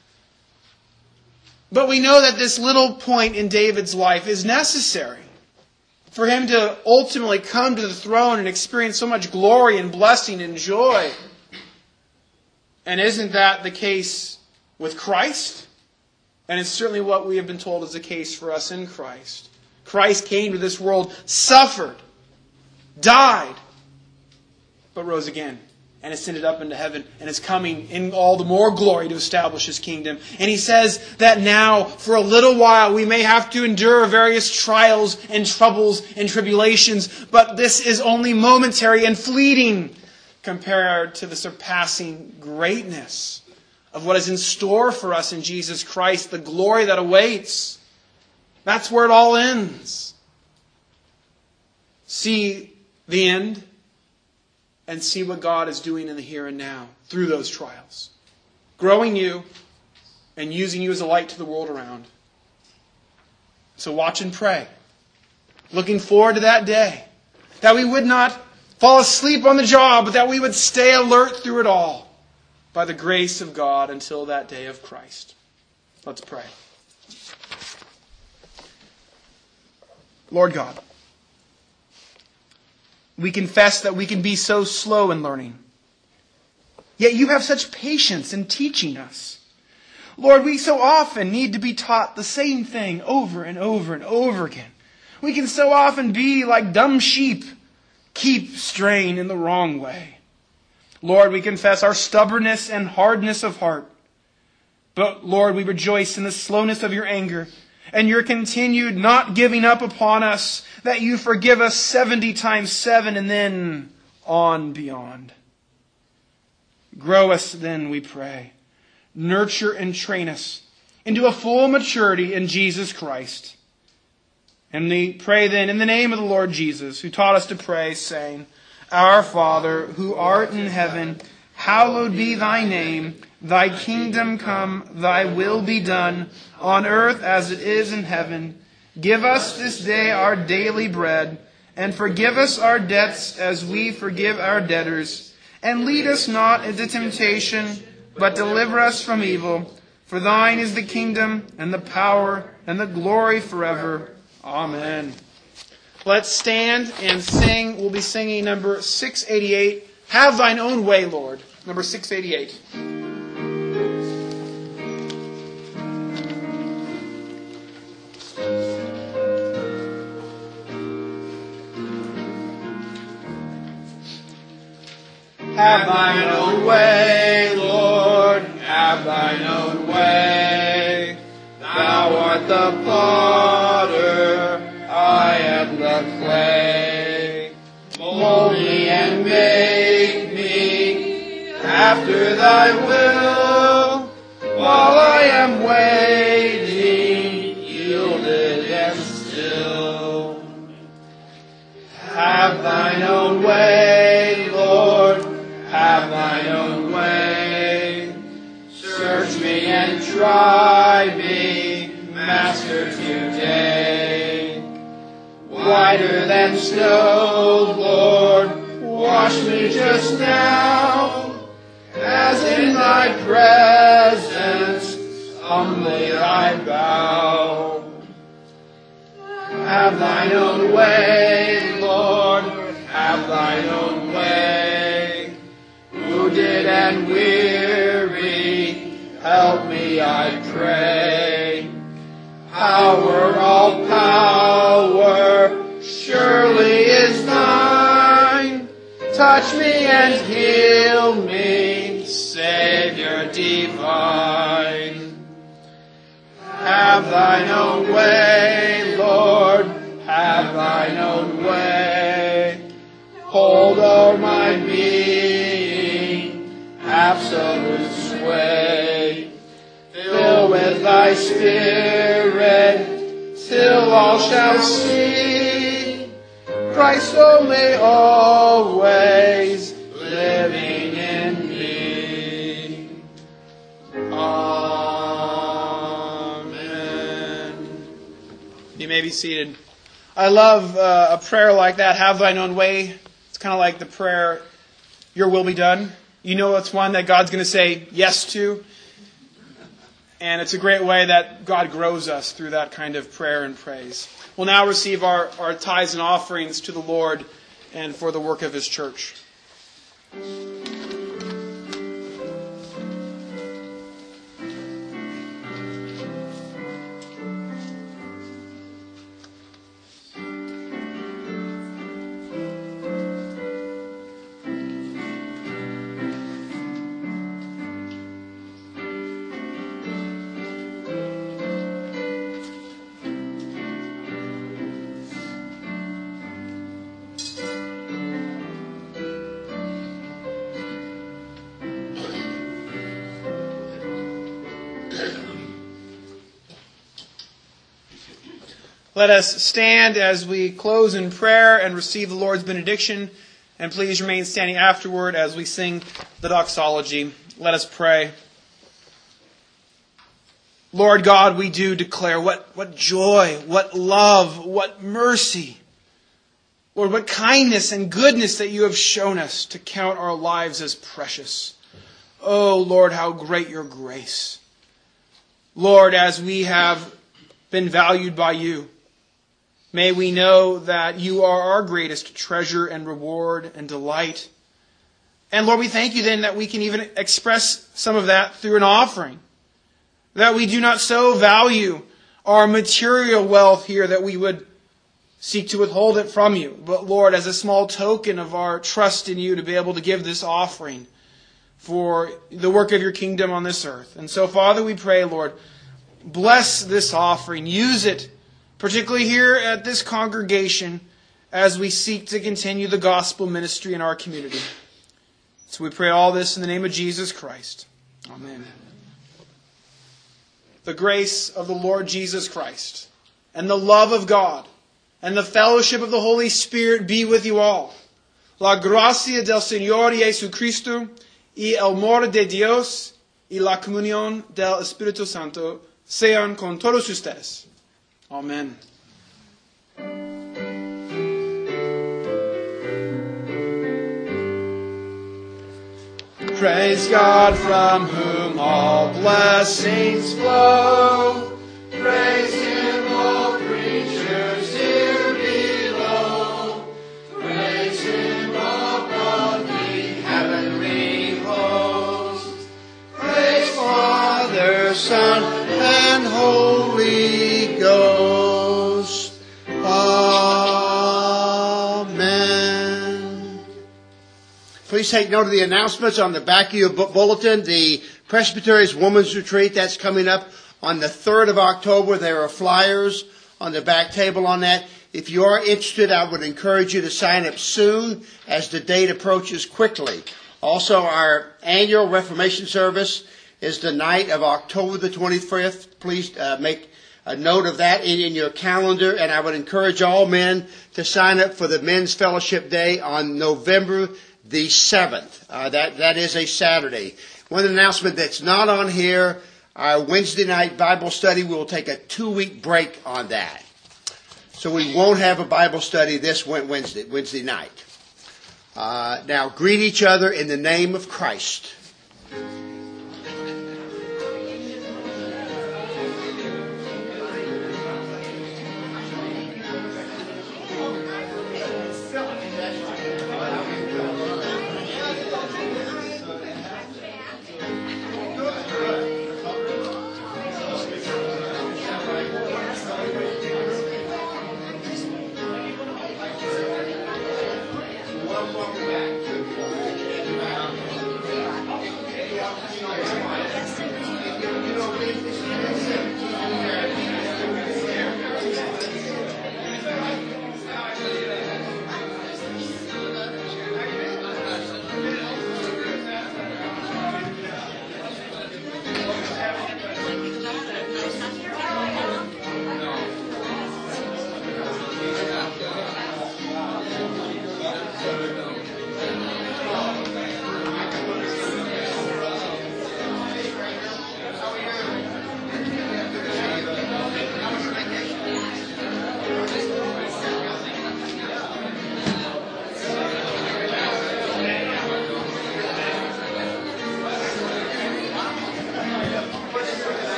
But we know that this little point in David's life is necessary for him to ultimately come to the throne and experience so much glory and blessing and joy. And isn't that the case with Christ? And it's certainly what we have been told is the case for us in Christ. Christ came to this world, suffered, died, but rose again and ascended up into heaven and is coming in all the more glory to establish His kingdom. And He says that now, for a little while, we may have to endure various trials and troubles and tribulations, but this is only momentary and fleeting compared to the surpassing greatness of what is in store for us in Jesus Christ, the glory that awaits. That's where it all ends. See the end. and see what God is doing in the here and now through those trials. Growing you and using you as a light to the world around. So watch and pray. Looking forward to that day. That we would not fall asleep on the job, but that we would stay alert through it all by the grace of God until that day of Christ. Let's pray. Lord God, we confess that we can be so slow in learning. Yet you have such patience in teaching us. Lord, we so often need to be taught the same thing over and over and over again. We can so often be like dumb sheep, keep straying in the wrong way. Lord, we confess our stubbornness and hardness of heart. But Lord, we rejoice in the slowness of your anger and your continued not giving up upon us, that you forgive us seventy times seven and then on beyond. Grow us then, we pray. Nurture and train us into a full maturity in Jesus Christ. And we pray then in the name of the Lord Jesus, who taught us to pray, saying, Our Father, who art in heaven, hallowed be thy name. Thy kingdom come, thy will be done, on earth as it is in heaven. Give us this day our daily bread, and forgive us our debts as we forgive our debtors. And lead us not into temptation, but deliver us from evil. For thine is the kingdom, and the power, and the glory forever. Amen. Let's stand and sing. We'll be singing number six eighty-eight, Have Thine Own Way, Lord. Number six eighty-eight. Have thine own way, Lord, have thine own way. Thou art the potter, I am the clay. Mold me and make me after thy will, while I am waiting, yielded and still. Have thine own way, Lord, have thine own way. Search me and try me, Master, today. Whiter than snow, Lord, wash me just now, as in thy presence humbly I bow. Have thine own way, Lord, have thine own way. Wounded and weary, help me, I pray. Power, all power, surely is thine. Touch me and heal me, Savior divine. Have thine own way, Lord, have thine own way. Hold o'er my being, absolute sway. Fill with thy Spirit, till all shall see Christ only always living in me. Amen. You may be seated. I love uh, a prayer like that, have thine own way. It's kind of like the prayer, your will be done. You know it's one that God's going to say yes to. And it's a great way that God grows us through that kind of prayer and praise. We'll now receive our, our tithes and offerings to the Lord and for the work of His church. Let us stand as we close in prayer and receive the Lord's benediction. And please remain standing afterward as we sing the doxology. Let us pray. Lord God, we do declare what, what joy, what love, what mercy, Lord, what kindness and goodness that you have shown us to count our lives as precious. Oh, Lord, how great your grace. Lord, as we have been valued by you, may we know that you are our greatest treasure and reward and delight. And Lord, we thank you then that we can even express some of that through an offering. That we do not so value our material wealth here that we would seek to withhold it from you. But Lord, as a small token of our trust in you to be able to give this offering for the work of your kingdom on this earth. And so, Father, we pray, Lord, bless this offering. Use it, particularly here at this congregation, as we seek to continue the gospel ministry in our community. So we pray all this in the name of Jesus Christ. Amen. The grace of the Lord Jesus Christ and the love of God and the fellowship of the Holy Spirit be with you all. La gracia del Señor Jesucristo y el amor de Dios y la comunión del Espíritu Santo sean con todos ustedes. Amen. Praise God from whom all blessings flow. Praise Him, all creatures here below. Praise Him above the heavenly host. Praise Father, Son, and Holy Ghost. Amen. Please take note of the announcements on the back of your bulletin. The Presbytery's Women's Retreat, that's coming up on the third of October. There are flyers on the back table on that. If you are interested, I would encourage you to sign up soon as the date approaches quickly. Also, our annual Reformation service is the night of October the twenty-fifth. Please uh, make a note of that in, in your calendar. And I would encourage all men to sign up for the Men's Fellowship Day on November the seventh. Uh, that, that is a Saturday. One announcement that's not on here, our Wednesday night Bible study, we will take a two-week break on that. So we won't have a Bible study this Wednesday, Wednesday night. Uh, now, greet each other in the name of Christ.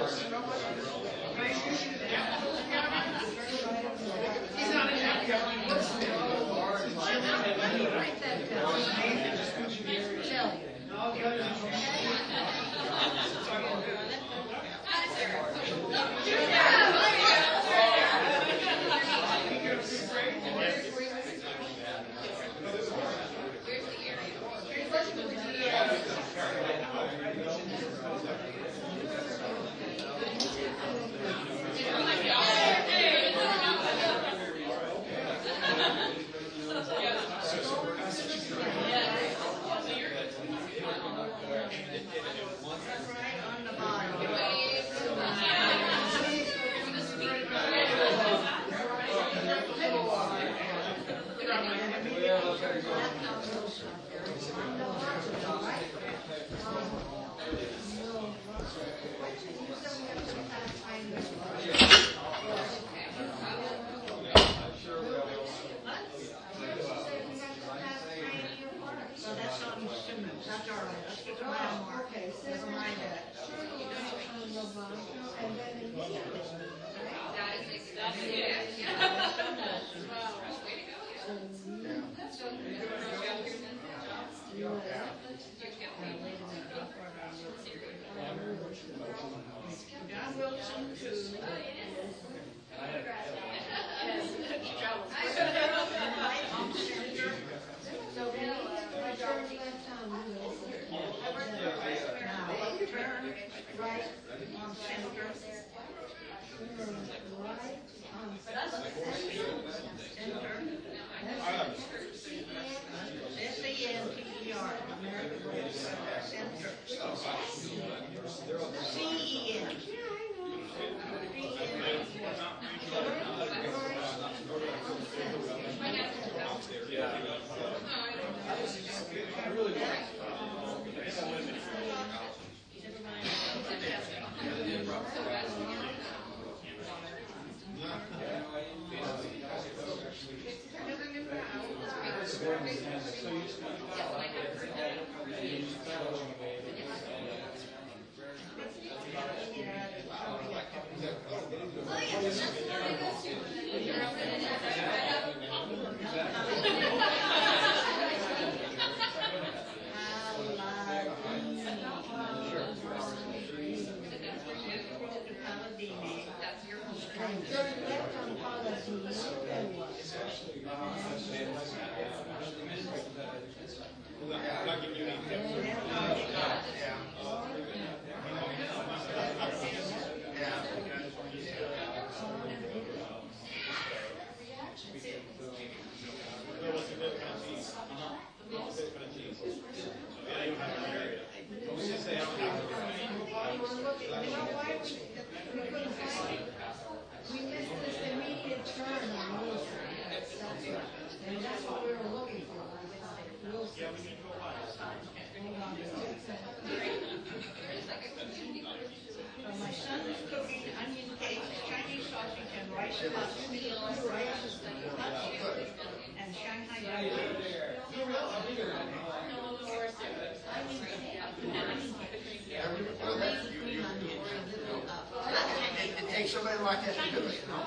Somebody like that to do it, you know?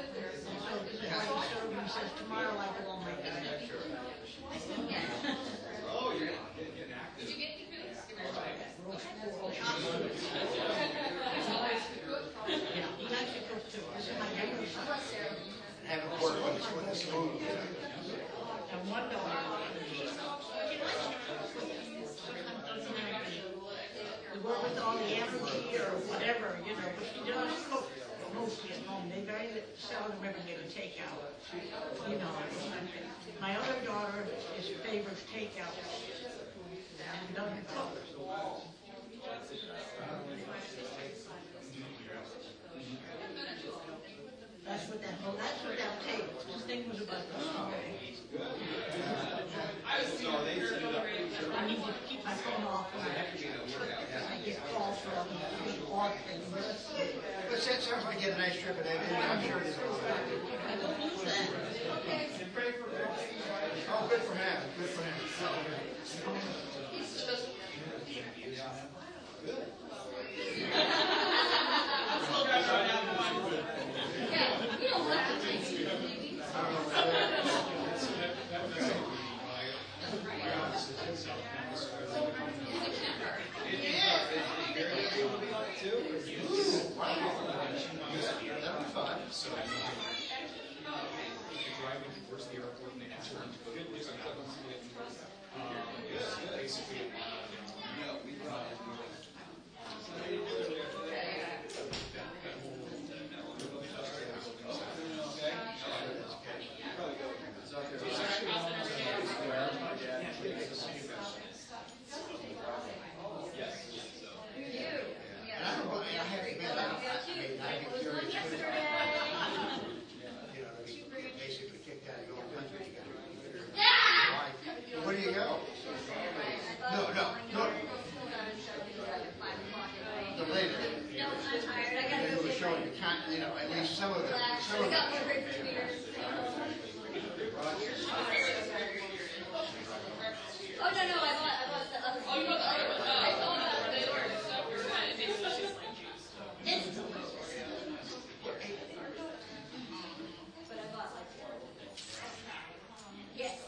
Tomorrow I go on my Oh, yeah. Have it work when it's, when it's smooth. And one daughter, we work with all the energy or whatever, you know, but she does cook mostly at home. They very seldom ever get a takeout. You know, my other daughter is favors takeout and doesn't cook. That's what that, well, that's what that table, this thing was about. Oh. I need to keep my phone off. I get calls from big orphans. But that sounds like you had a nice trip, and I'm sure it is. Oh, good for him. Good for him. towards the airport and they turned to go to the um, basically, Where do you go? No, no, no. The lady. They were showing the con, you know, at least some of the, some of the. Oh, no, no, I bought, I bought the other one. Oh, you bought the other one? I saw that. They were so good. It makes such a like juice. It's delicious. But I bought like four. Yes.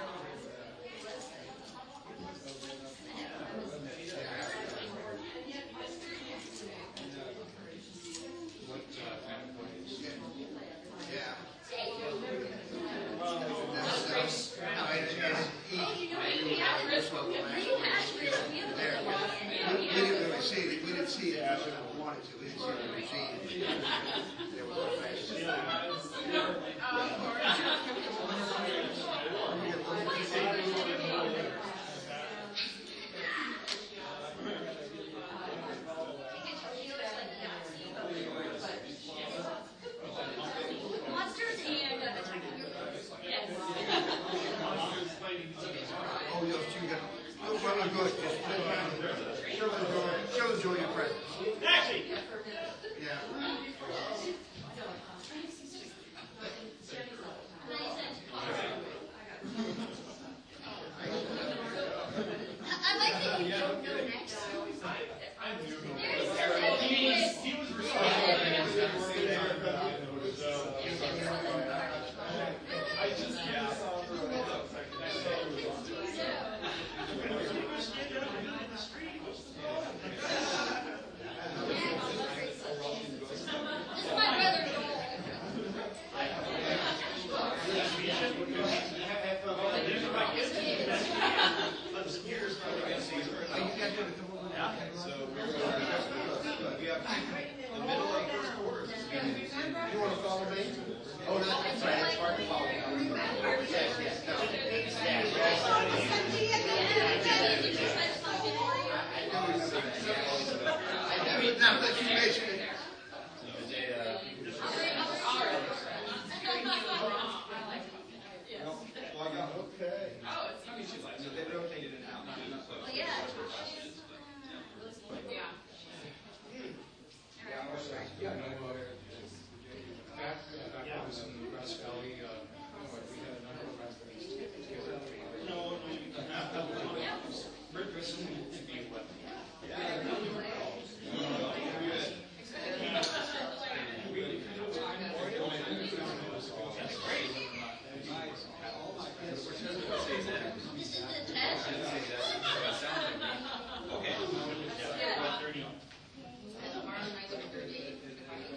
Yeah. Oh, you know, we had this one. We had real meal. We didn't really see it. We didn't see it as we wanted to. We didn't see the regime. There was no face. Monsters and uh, yes. Oh, yes, you got. Oh, well, I'm good. Just show the joy. Show the joy your presence. Yeah. I like that you don't know next. he was responsible. I just, This is my brother You want to follow me? Oh, no, that's right. It's hard to follow. Yes, yes, no. I do. Now that you mention it. okay. Oh, it's I mean, she likes it. They rotated it out. Well, yeah. Yeah. Yeah, no, uh, back, back when I was in Grass Valley, uh, we had a number of residents together. No, Rick Grissom to be what? That's great. This is the test. Okay. Yeah.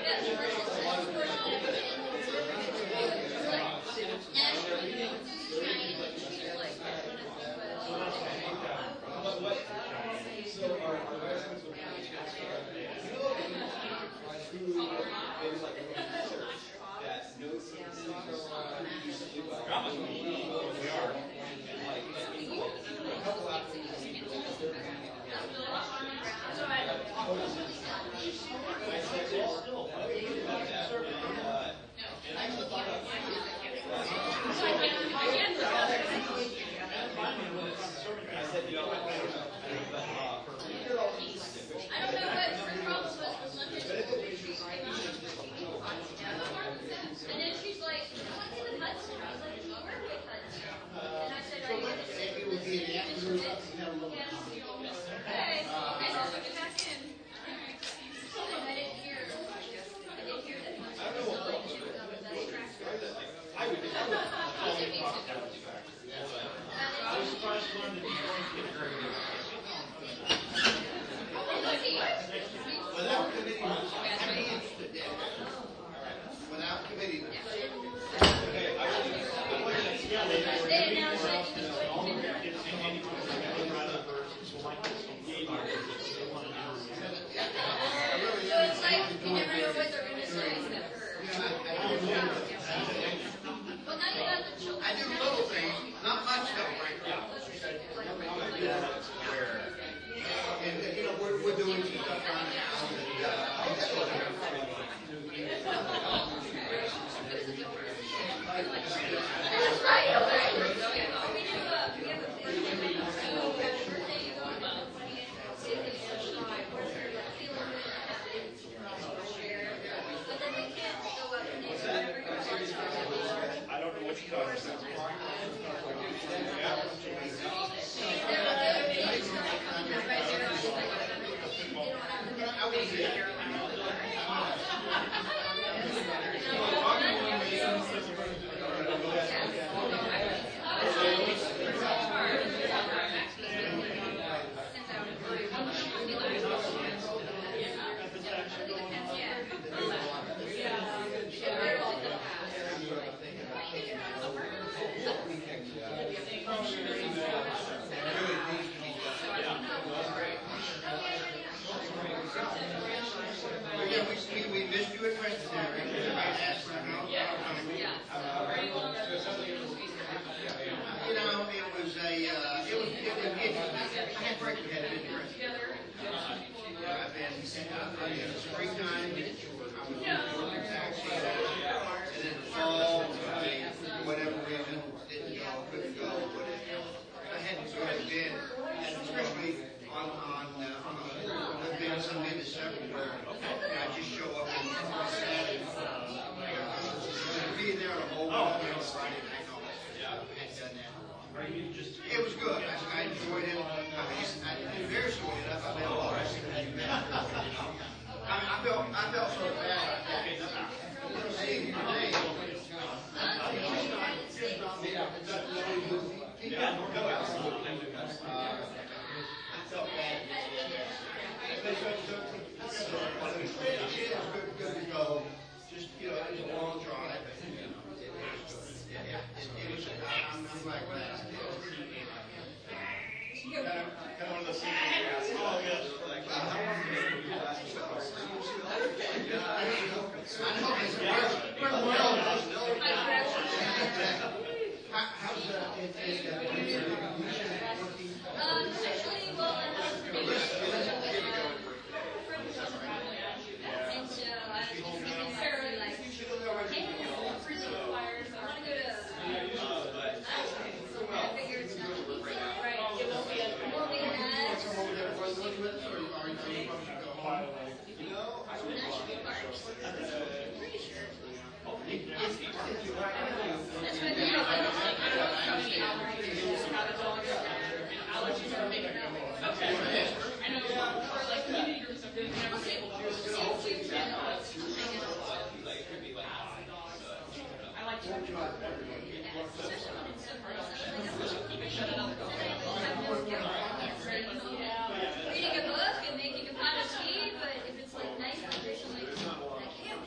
Reading a book and making a pot of tea, but if it's like nice condition, like I can't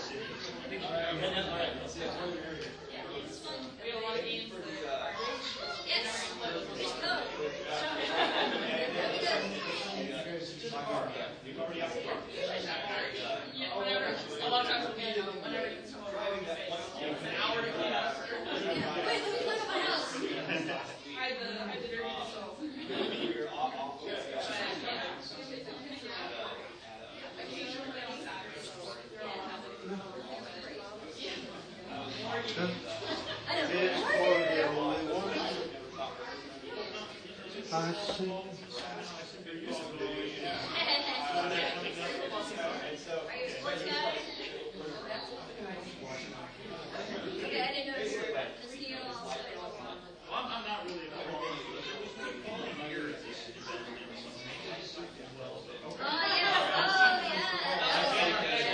We have a lot of games that are. Yes. Please come. Yeah, whenever. A lot of times we do. Whenever you come over, we say it's an hour to come up. Wait, let me look at my house. I had the I had the dirty so. Occasionally on Saturdays, they're all having. I don't know. I see. Are you a sports guy? Okay, I didn't notice the mosquito also. I'm, I'm not really a Oh, yeah. Oh, yeah.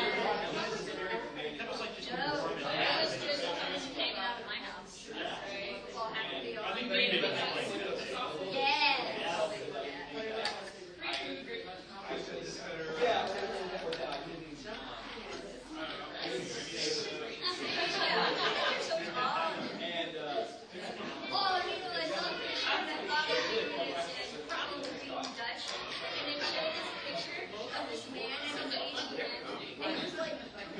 Joe, I was just hanging out at my house. All happy to be all creative. Yeah. Oh, you know, I love this show that Bobby Williams and probably Dutch, and they showed this picture of this man and an Asian man, and he was like,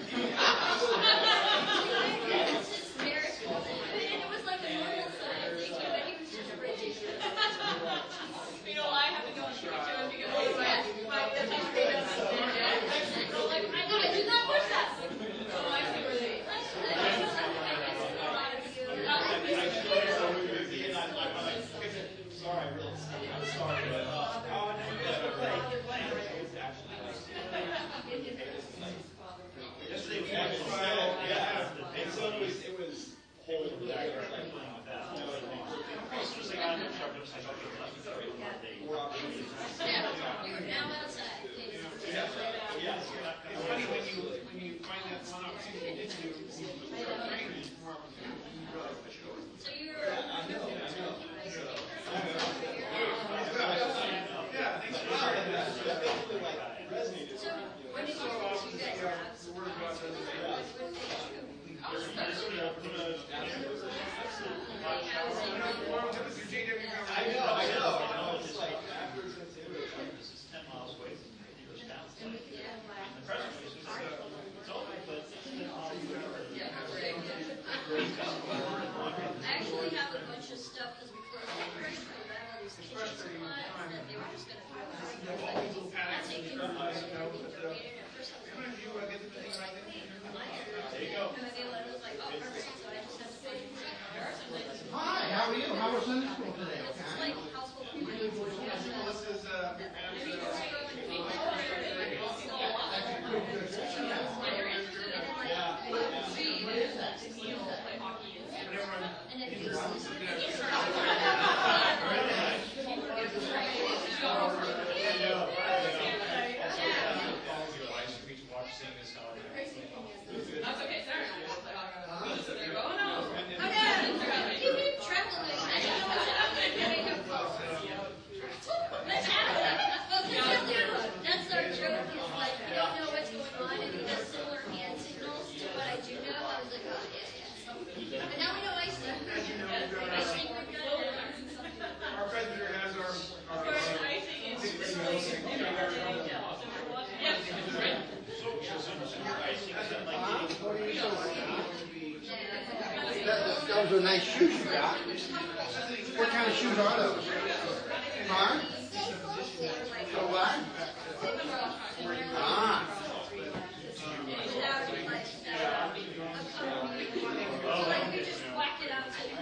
it's hysterical, and it was like a normal size thing, but he was just ridiculous. You know, I have to go and show it to him because he's like, my, that's how he does it. So like, I know, I did not watch that. Oh, I see where they, I see a lot of you. Sorry, I really, I'm sorry, but, uh, oh, no, you're playing, it's actually, yesterday was actually, yeah, and so it was, it was whole, like, especially on the sharp, I don't think Yeah, you're now outside. yeah, It's funny when you, when you find that one opportunity to do, training, more opportunity. So you're. I know, I know. Yeah, thanks for sharing. So when did you, you guys have? When did you? Oh, I know, I know, I know, it's like, afterwards, it's This is ten miles away from here, it goes down. The present place is, uh, it's open, but it's ten miles away. I actually have a bunch of stuff because we closed the first room. I have all these kitchen supplies that they were just going to throw out. I take them and everything donated. At first I was like, You uh, get the thing right there? there you go. And I was like, oh, perfect. So I just have to pay for it. Hi, how are you? How was Sunday school today? This is Okay. like household cleaning. This is, uh, And then he That's okay, sorry. Oh no. Okay. Keep it traveling. I don't know what's happening. Let's have it. Well, that's the other one. That's our joke. Is like we don't know what's going on, and he has similar hand signals to what I do know. I was like, oh yeah, yeah. But now we know ice cream. Ice cream we've got it. our president has our, our, First uh, icing is just like yeah. Huh? What are you doing? That- Those are nice shoes you got. What kind of shoes are those? Huh? So what? Ah. Like we just whacked it out to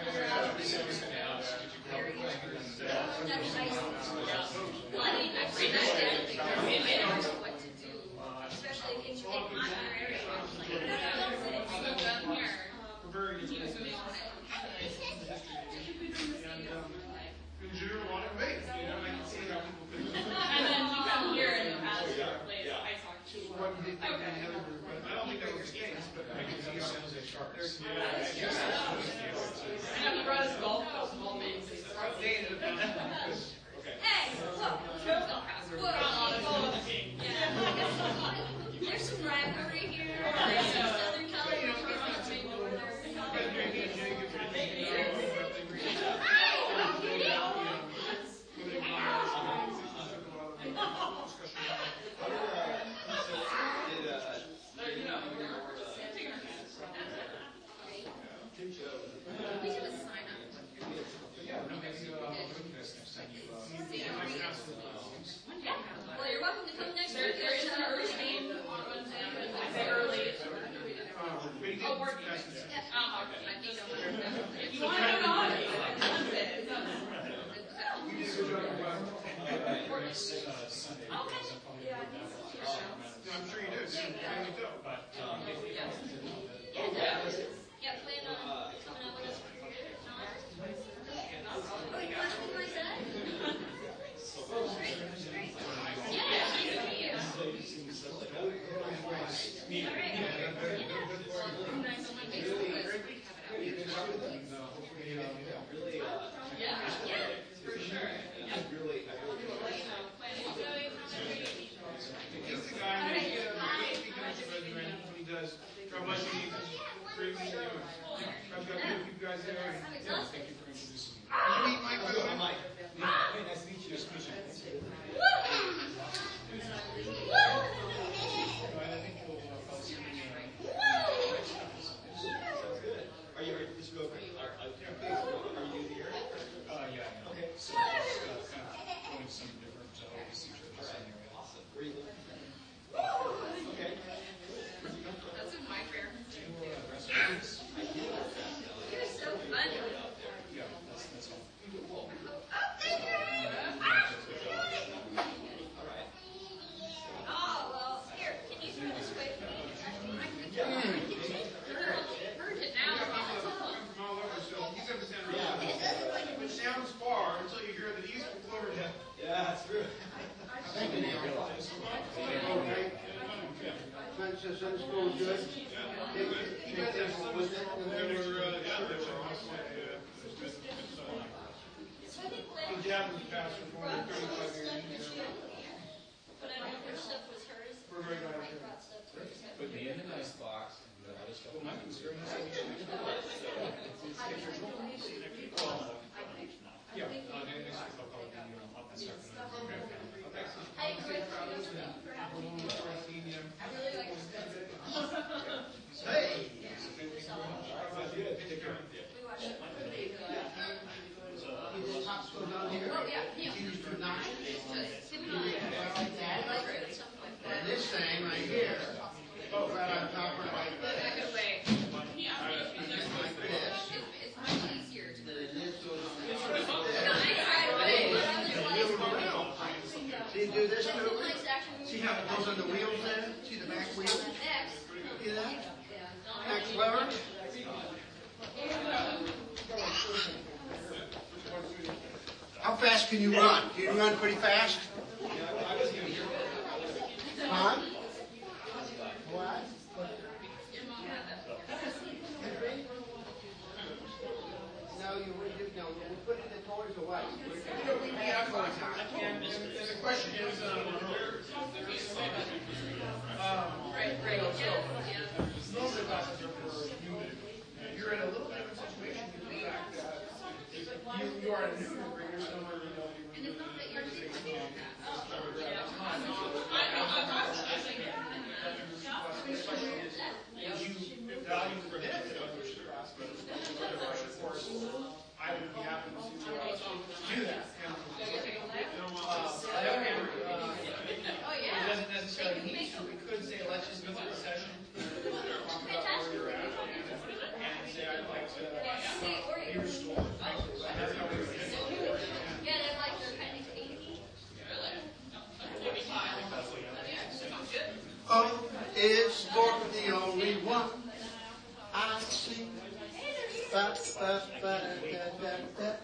that's nice. I mean, I pretty much did. I don't know what to do, especially in, in my area. I was like, no, no, no, so down here. He was moving on it. and, um, because you want to make, you know, I can see how people could. And then he come here and asked for a place. I talked to him. What did they think of the other group? But I don't think that was the case, but I can see how there's sharks. I know he brought his golf clubs and all these. Outdated. Okay. Hey, look, whoa, whoa, yeah. There's some rivalry here. Southern California. We should have sign up. Yeah. Well, you're welcome to come next week. There is an early game on Wednesday. Early. Oh, work. Yeah. Oh, okay. I think I'm if you want to come on it. I'm sure you do. Yeah, you do. But, um, Yeah. Yeah. Yeah, plan on coming out with us for your not? Oh, you want to be my dad? Great, great. Yeah, nice to meet you. All right. Nice on Monday. Yeah, yeah, for sure. Yeah. Planning on going from he's the guy that he, uh, he comes to Redmond when he does. God bless you. Great meeting you. I've got to keep you guys there. I'm exhausted. Thank you for introducing me. You meet Mike too. I'm Mike. Hey, nice to meet you. Nice to meet you. I think we'll uh, probably see you in uh, Are you ready? Just real quick. Are, are, are you here? Uh, yeah, yeah. Okay. So, just uh, kind of going to some different uh, O P C churches in the area. Awesome. Where are you living? Okay. That's in my prayer. Two uh, restaurants. You're so funny. Yeah, that's, that's all. Oh, thank you. All right. Oh, well, here, can you turn this way for me? I can heard it now. Come from all over, so he's up to San Diego. Which sounds far until you hear that he's from Florida. Yeah, that's true. Thank you, Neil. Okay. Sunday Sunday school was good. You guys have some with it. They were, uh, yeah, they're yeah, it's good. So I think The Liz dad was a pastor for brought over some thirty-five stuff years. this year, but I don't know which stuff was hers. We're very glad Mike to- brought stuff too. so- Put me in the nice box, and the other stuff. Well, Mike was very nice. Yeah, uh, next week I'll probably be uh, up this afternoon. Okay. I enjoyed the videos. Thank you for having me. I really like your stuff. Hey! We watched it. You just hop school down here. Oh, yeah, yeah. You just do nine. Just Tim and I. I like it at some point. And this thing right here, right on top of like Back this. away. Like this. It's, it's much easier to. And then this goes on No, like I tried away. Otherwise, See, you do this that's to a it. nice action. See how it goes on the wheels there? See the back wheels? Next. See that? Yeah. Back clever? How fast can you run? Can you run pretty fast? Huh? What? Your mom had that. No, you wouldn't, no, we put it in the toys away. Yeah, and, and, and the question is, um, um, Right, right. Yeah, yeah. most of us are for new. You're in a little bit of a situation in the fact that you, you are a new degree, you're somewhere, you know, you And it's not that you're doing that. Oh, the question is, would you value for him to go to the class, but of course, I would be happy to, uh, to do that. And, you know, uh, on the other hand, uh, Oh, it yeah. doesn't necessarily need to, we could say, let's just go through the session, talk about where you're at, and, and say, I'd like to be restored. That's how we would handle it. Yeah, they're like they're kind of eighty. Oh, is Lord the only one I see? Ba, ba, ba, da, da, da.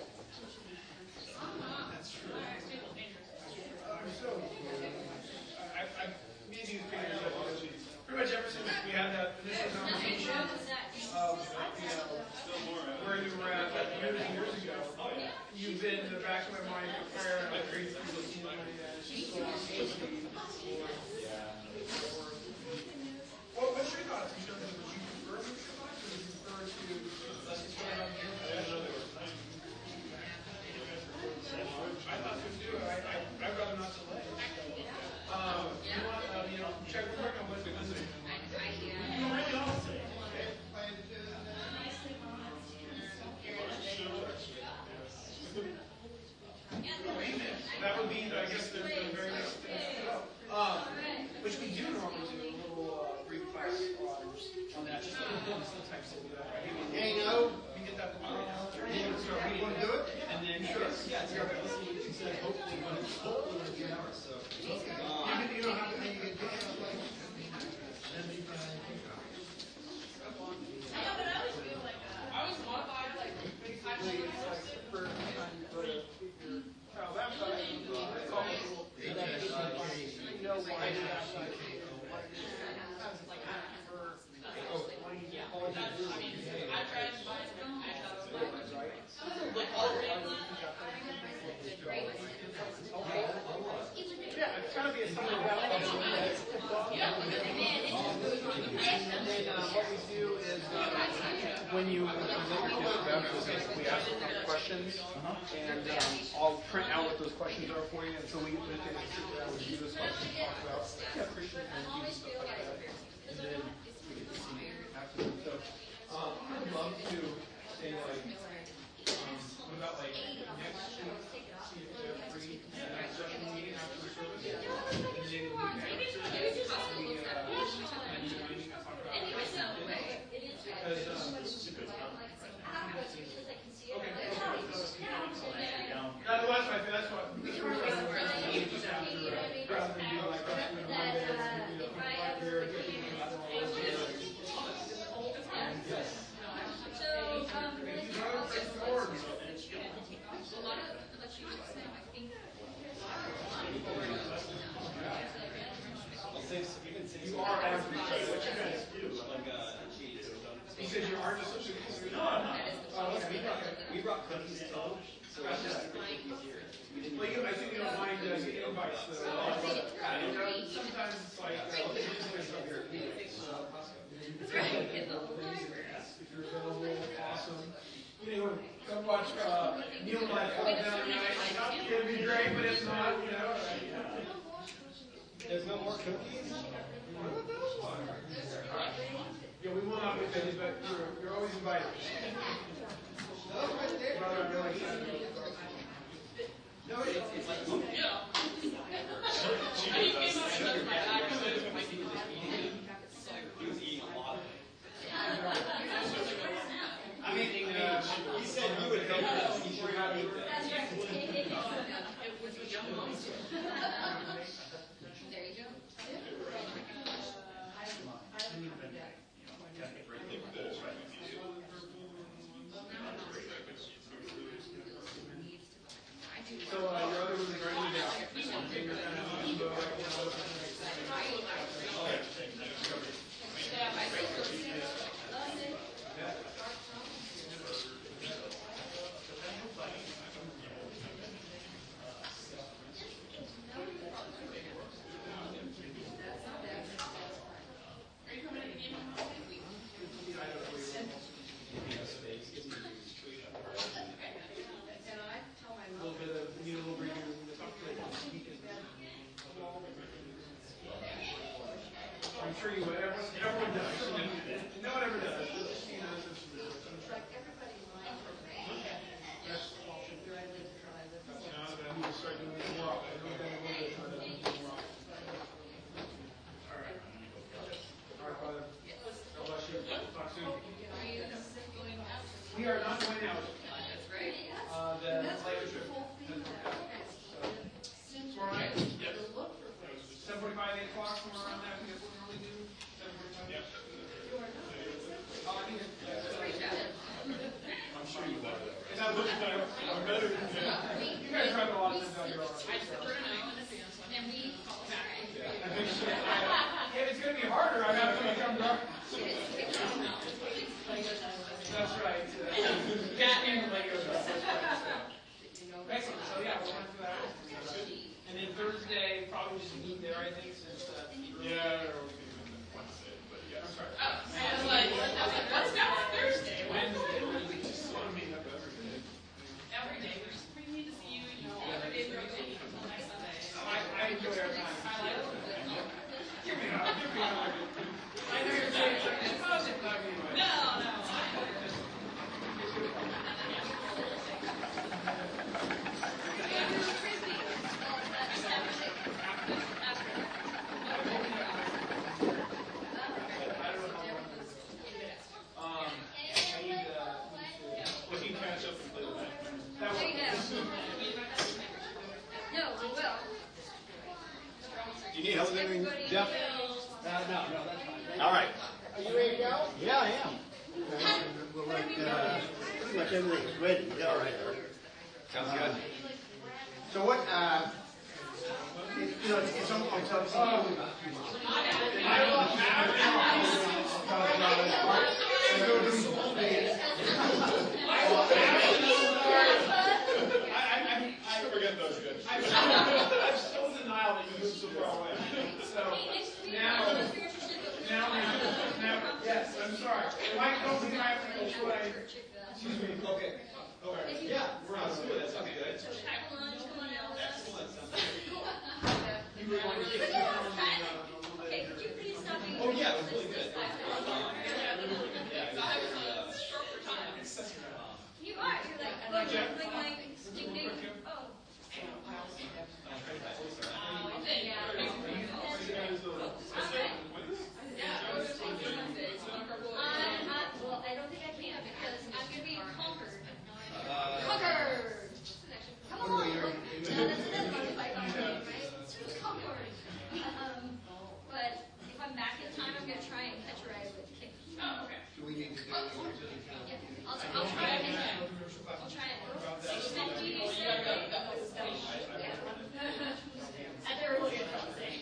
So, I, I made these pictures up because we, pretty much ever since we had that initial Nothing conversation wrong with that. of, you know, where you were at like years and years ago, you've been in the back of my mind for prayer, and I agree with you, and it's just so awesome to be. What, what's normally do a little uh, brief class on, on that. Just like some types of uh, Hey, no. we can get that before You want to do it? and then sure, yeah, it's right. Let's see what she said. Hopefully, when it's hopefully when it's an hour. So You can- you don't have to. You can do it. I know, but I always feel like uh, I always want to buy like big high first time you go to get your child baptized, it's always a little. You know why you're baptized. Like for Yeah, that's, I mean, I tried to buy some, I thought it was like all the yeah, it's gotta be a summer baptism. And then uh, what we do is uh, when you present your gift of baptism, we ask a couple questions, and um, I'll print out what those questions are for you, and so we get to sit down and review those questions, talk about yeah, Christian and stuff like that, and then we get to see baptism. So um, I would love to say like, um, what about like next week? See if they're free. Uh, session meeting after the service. And then we can we uh, and the meeting I talk about because um, that was my that's what this was like just after uh, rather than do like that on Monday, you know, right here, yes. So, um, there's a lot of, let's use it now, I think. You are average. What you guys do? Like uh, because you are just a no, I'm not. Oh, okay. We brought cookies to them, so it's just the cookies here. We didn't Well, you, I think you don't mind uh, getting invites. Though. And, uh, sometimes it's like uh, they just play stuff here. So, if you're available, awesome. You know, come watch uh, Neil and I fall down tonight. It'd be great, but it's not. You know. There's no more cookies? What about those ones? Yeah, we will not be finished, but you're, you're always invited. Brother, I'm really excited. No, it's, it's like Yeah. he was eating a lot. I mean, uh, He said you would help us. He should not eat that. It was a young monster. There you go. So uh, your other one is writing it down. Okay, you're kind of limbo right now. What's the next Are you coming to the game on Monday? A little bit of, need a little breather in the top plate. I'm sure you would. Everyone, everyone does. No one ever does. Just, you know, this is- That's option. No, but I need to start doing it more often. I know I've done a little bit, but I need to do more often. All right. All right, Father. God bless you. Talk soon. Are you going out? We are not going out. That's great. Uh, the later trip. Tomorrow night? Yes. seven forty-five, eight o'clock, somewhere around there. I think that's what we normally do. seven forty-five? Yes. Oh, I think it's, I'm sure you are. it's not looking time. I'm better than that. You guys drive a lot of times out here already. I just put it on the fence, and we call back. I think so. Yeah, it's going to be harder. I have to come back. That's right. Cat and Legos. Excellent. So yeah, we'll run through that. And then Thursday, probably just meet there, I think, since uh, Yeah, or we can do it Wednesday, but yeah. I'm sorry. Oh, I was like, I was like, what's that on Thursday? Wednesday. We just want to meet up every day. Every day, we just, we need to see you, you know, every day rotating until next Sunday. I, I enjoy our time. I like it. Give me another. Give me another. I know you're saying it's positive, not anyway. No, no. All right. Are you ready to go? Yeah, I am. We'll let, uh, pretty much everything's ready. All right. Sounds good. So what, uh, it, you know, it's, it's almost, it's almost, I forget those good. I'm still in denial that you moved so far away. So now, now, now, yes, I'm sorry. If I don't think I have to go away. Excuse me. Okay. Okay. Yeah, we're on. That sounds good. Excellent. Sounds good. You were going to get Okay, could you please stop being Oh yeah, it was really good. You are. You're like, oh, you're like, like, ding, ding. Oh. Uh, well, I don't think I can because I'm going to be conquered. Conquered! Come on! Yeah, that's another one like right? It's conquered. Um, but if I'm back in time, I'm going to try and catch a ride with Kick. Oh, okay. do we need to do Yeah, I'll, I'll try it. I'll try it. six fifty, you said? Yeah. At the earliest, I'll say.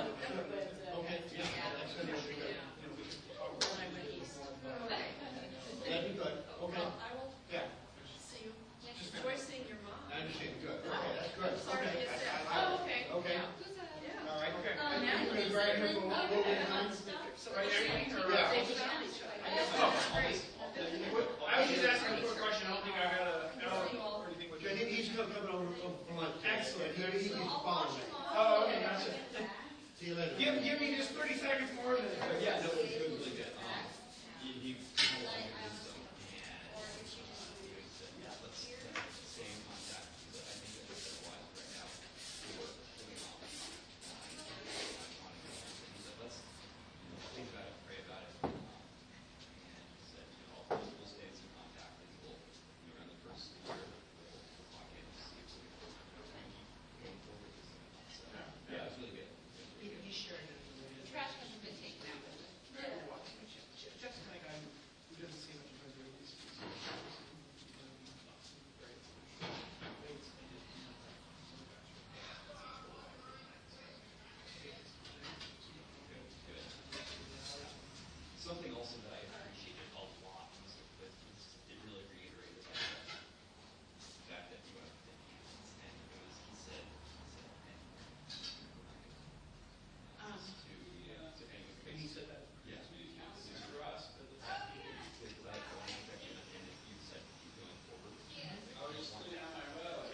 That'd be good. Okay. I will Yeah. see you. Rejoicing your mom. I understand. Good. Okay, that's good. Sorry to Okay. get sad. Oh, okay. Okay. Who's that? Yeah. All right. Okay. Um, Thank you. We're gonna grab him for a little bit of time. Right, everything, or, Yeah. They found each other. I was just asking a quick question. I don't think I had a, I don't know anything with Yeah, you. he- He's coming over over from lunch. Excellent. He, he's following me. Oh, okay, gotcha. See you later. Give, give me just thirty seconds more than. Yeah, no, it was good, really good. Um, he, he told me to do some, and he said, yeah, let's stay in contact. He said, I think that it's wise right now. We were really on. He said, let's think about it, pray about it. Um, and he said, you know, we'll, we'll stay in some contact, and we'll, you know, around the first year, we'll, we'll talk in and see if we can going forward. So, yeah, it was really good. He, he shared it. The trash hasn't been taken out. Just like I, who doesn't see much of a these Something also that I appreciated a lot was that it really reiterated the fact that you have to and it was he said, he said Um, to yeah, to anyone. And he said that. Yeah, This is for us, but it's. because I want to check in and if you said keep going forward. I was just putting on my well.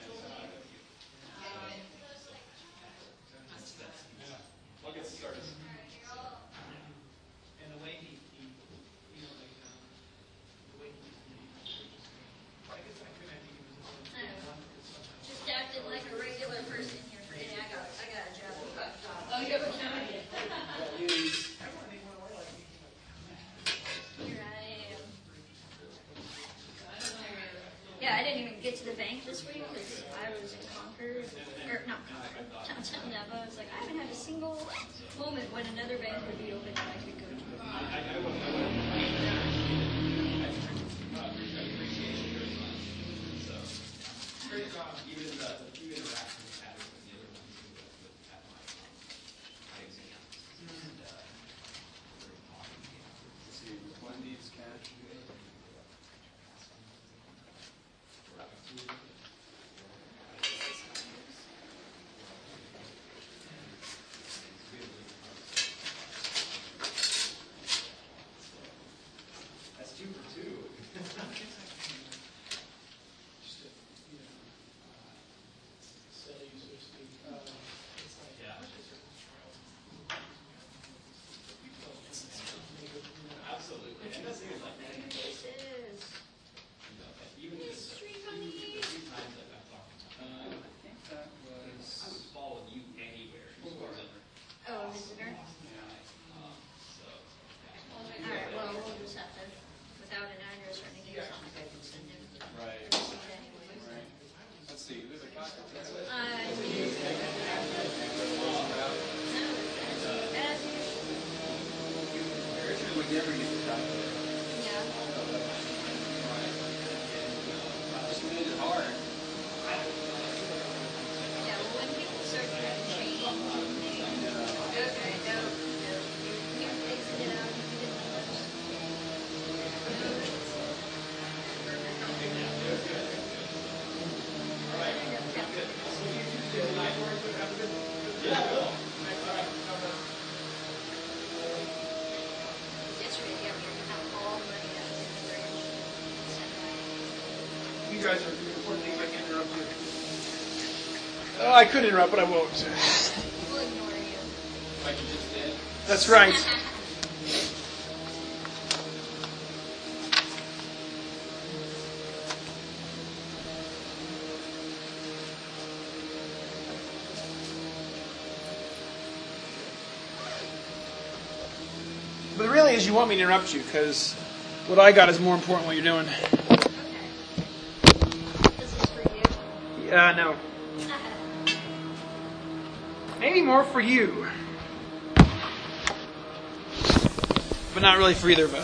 I'll get started. And the way he, he, you know, like, um, the way he, I guess I couldn't, I think it was a I don't know. little sometimes. Just acted like a regular person here today. I got, I got a job. Oh, you have a job? Everyone, they want to wear like me. Here I am. Yeah, I didn't even get to the bank this week because I was in Concord, or not Concord, downtown Napa. I was like, I haven't had a single moment when another bank would be open that I could go to. I, I, I would, I would, I appreciate it very much. So, Great job. even the, the few interactions we had with the other ones with, with at my, um, my exams, and, uh, we were talking, you know, to see one needs cash. never get to die. Yeah. Just made it hard. Yeah, well, when people start to have change, they, okay, no, no, you, you fixed it out, you didn't yesterday, yeah, we were having all the money that was in the bridge. You guys are doing important things. I can't interrupt you. Oh, I could interrupt, but I won't. We'll ignore you. Like you just did. That's right. But it really is you want me to interrupt you, because what I got is more important what you're doing. Okay. This is for you. Yeah, no. Maybe more for you. But not really for either of us.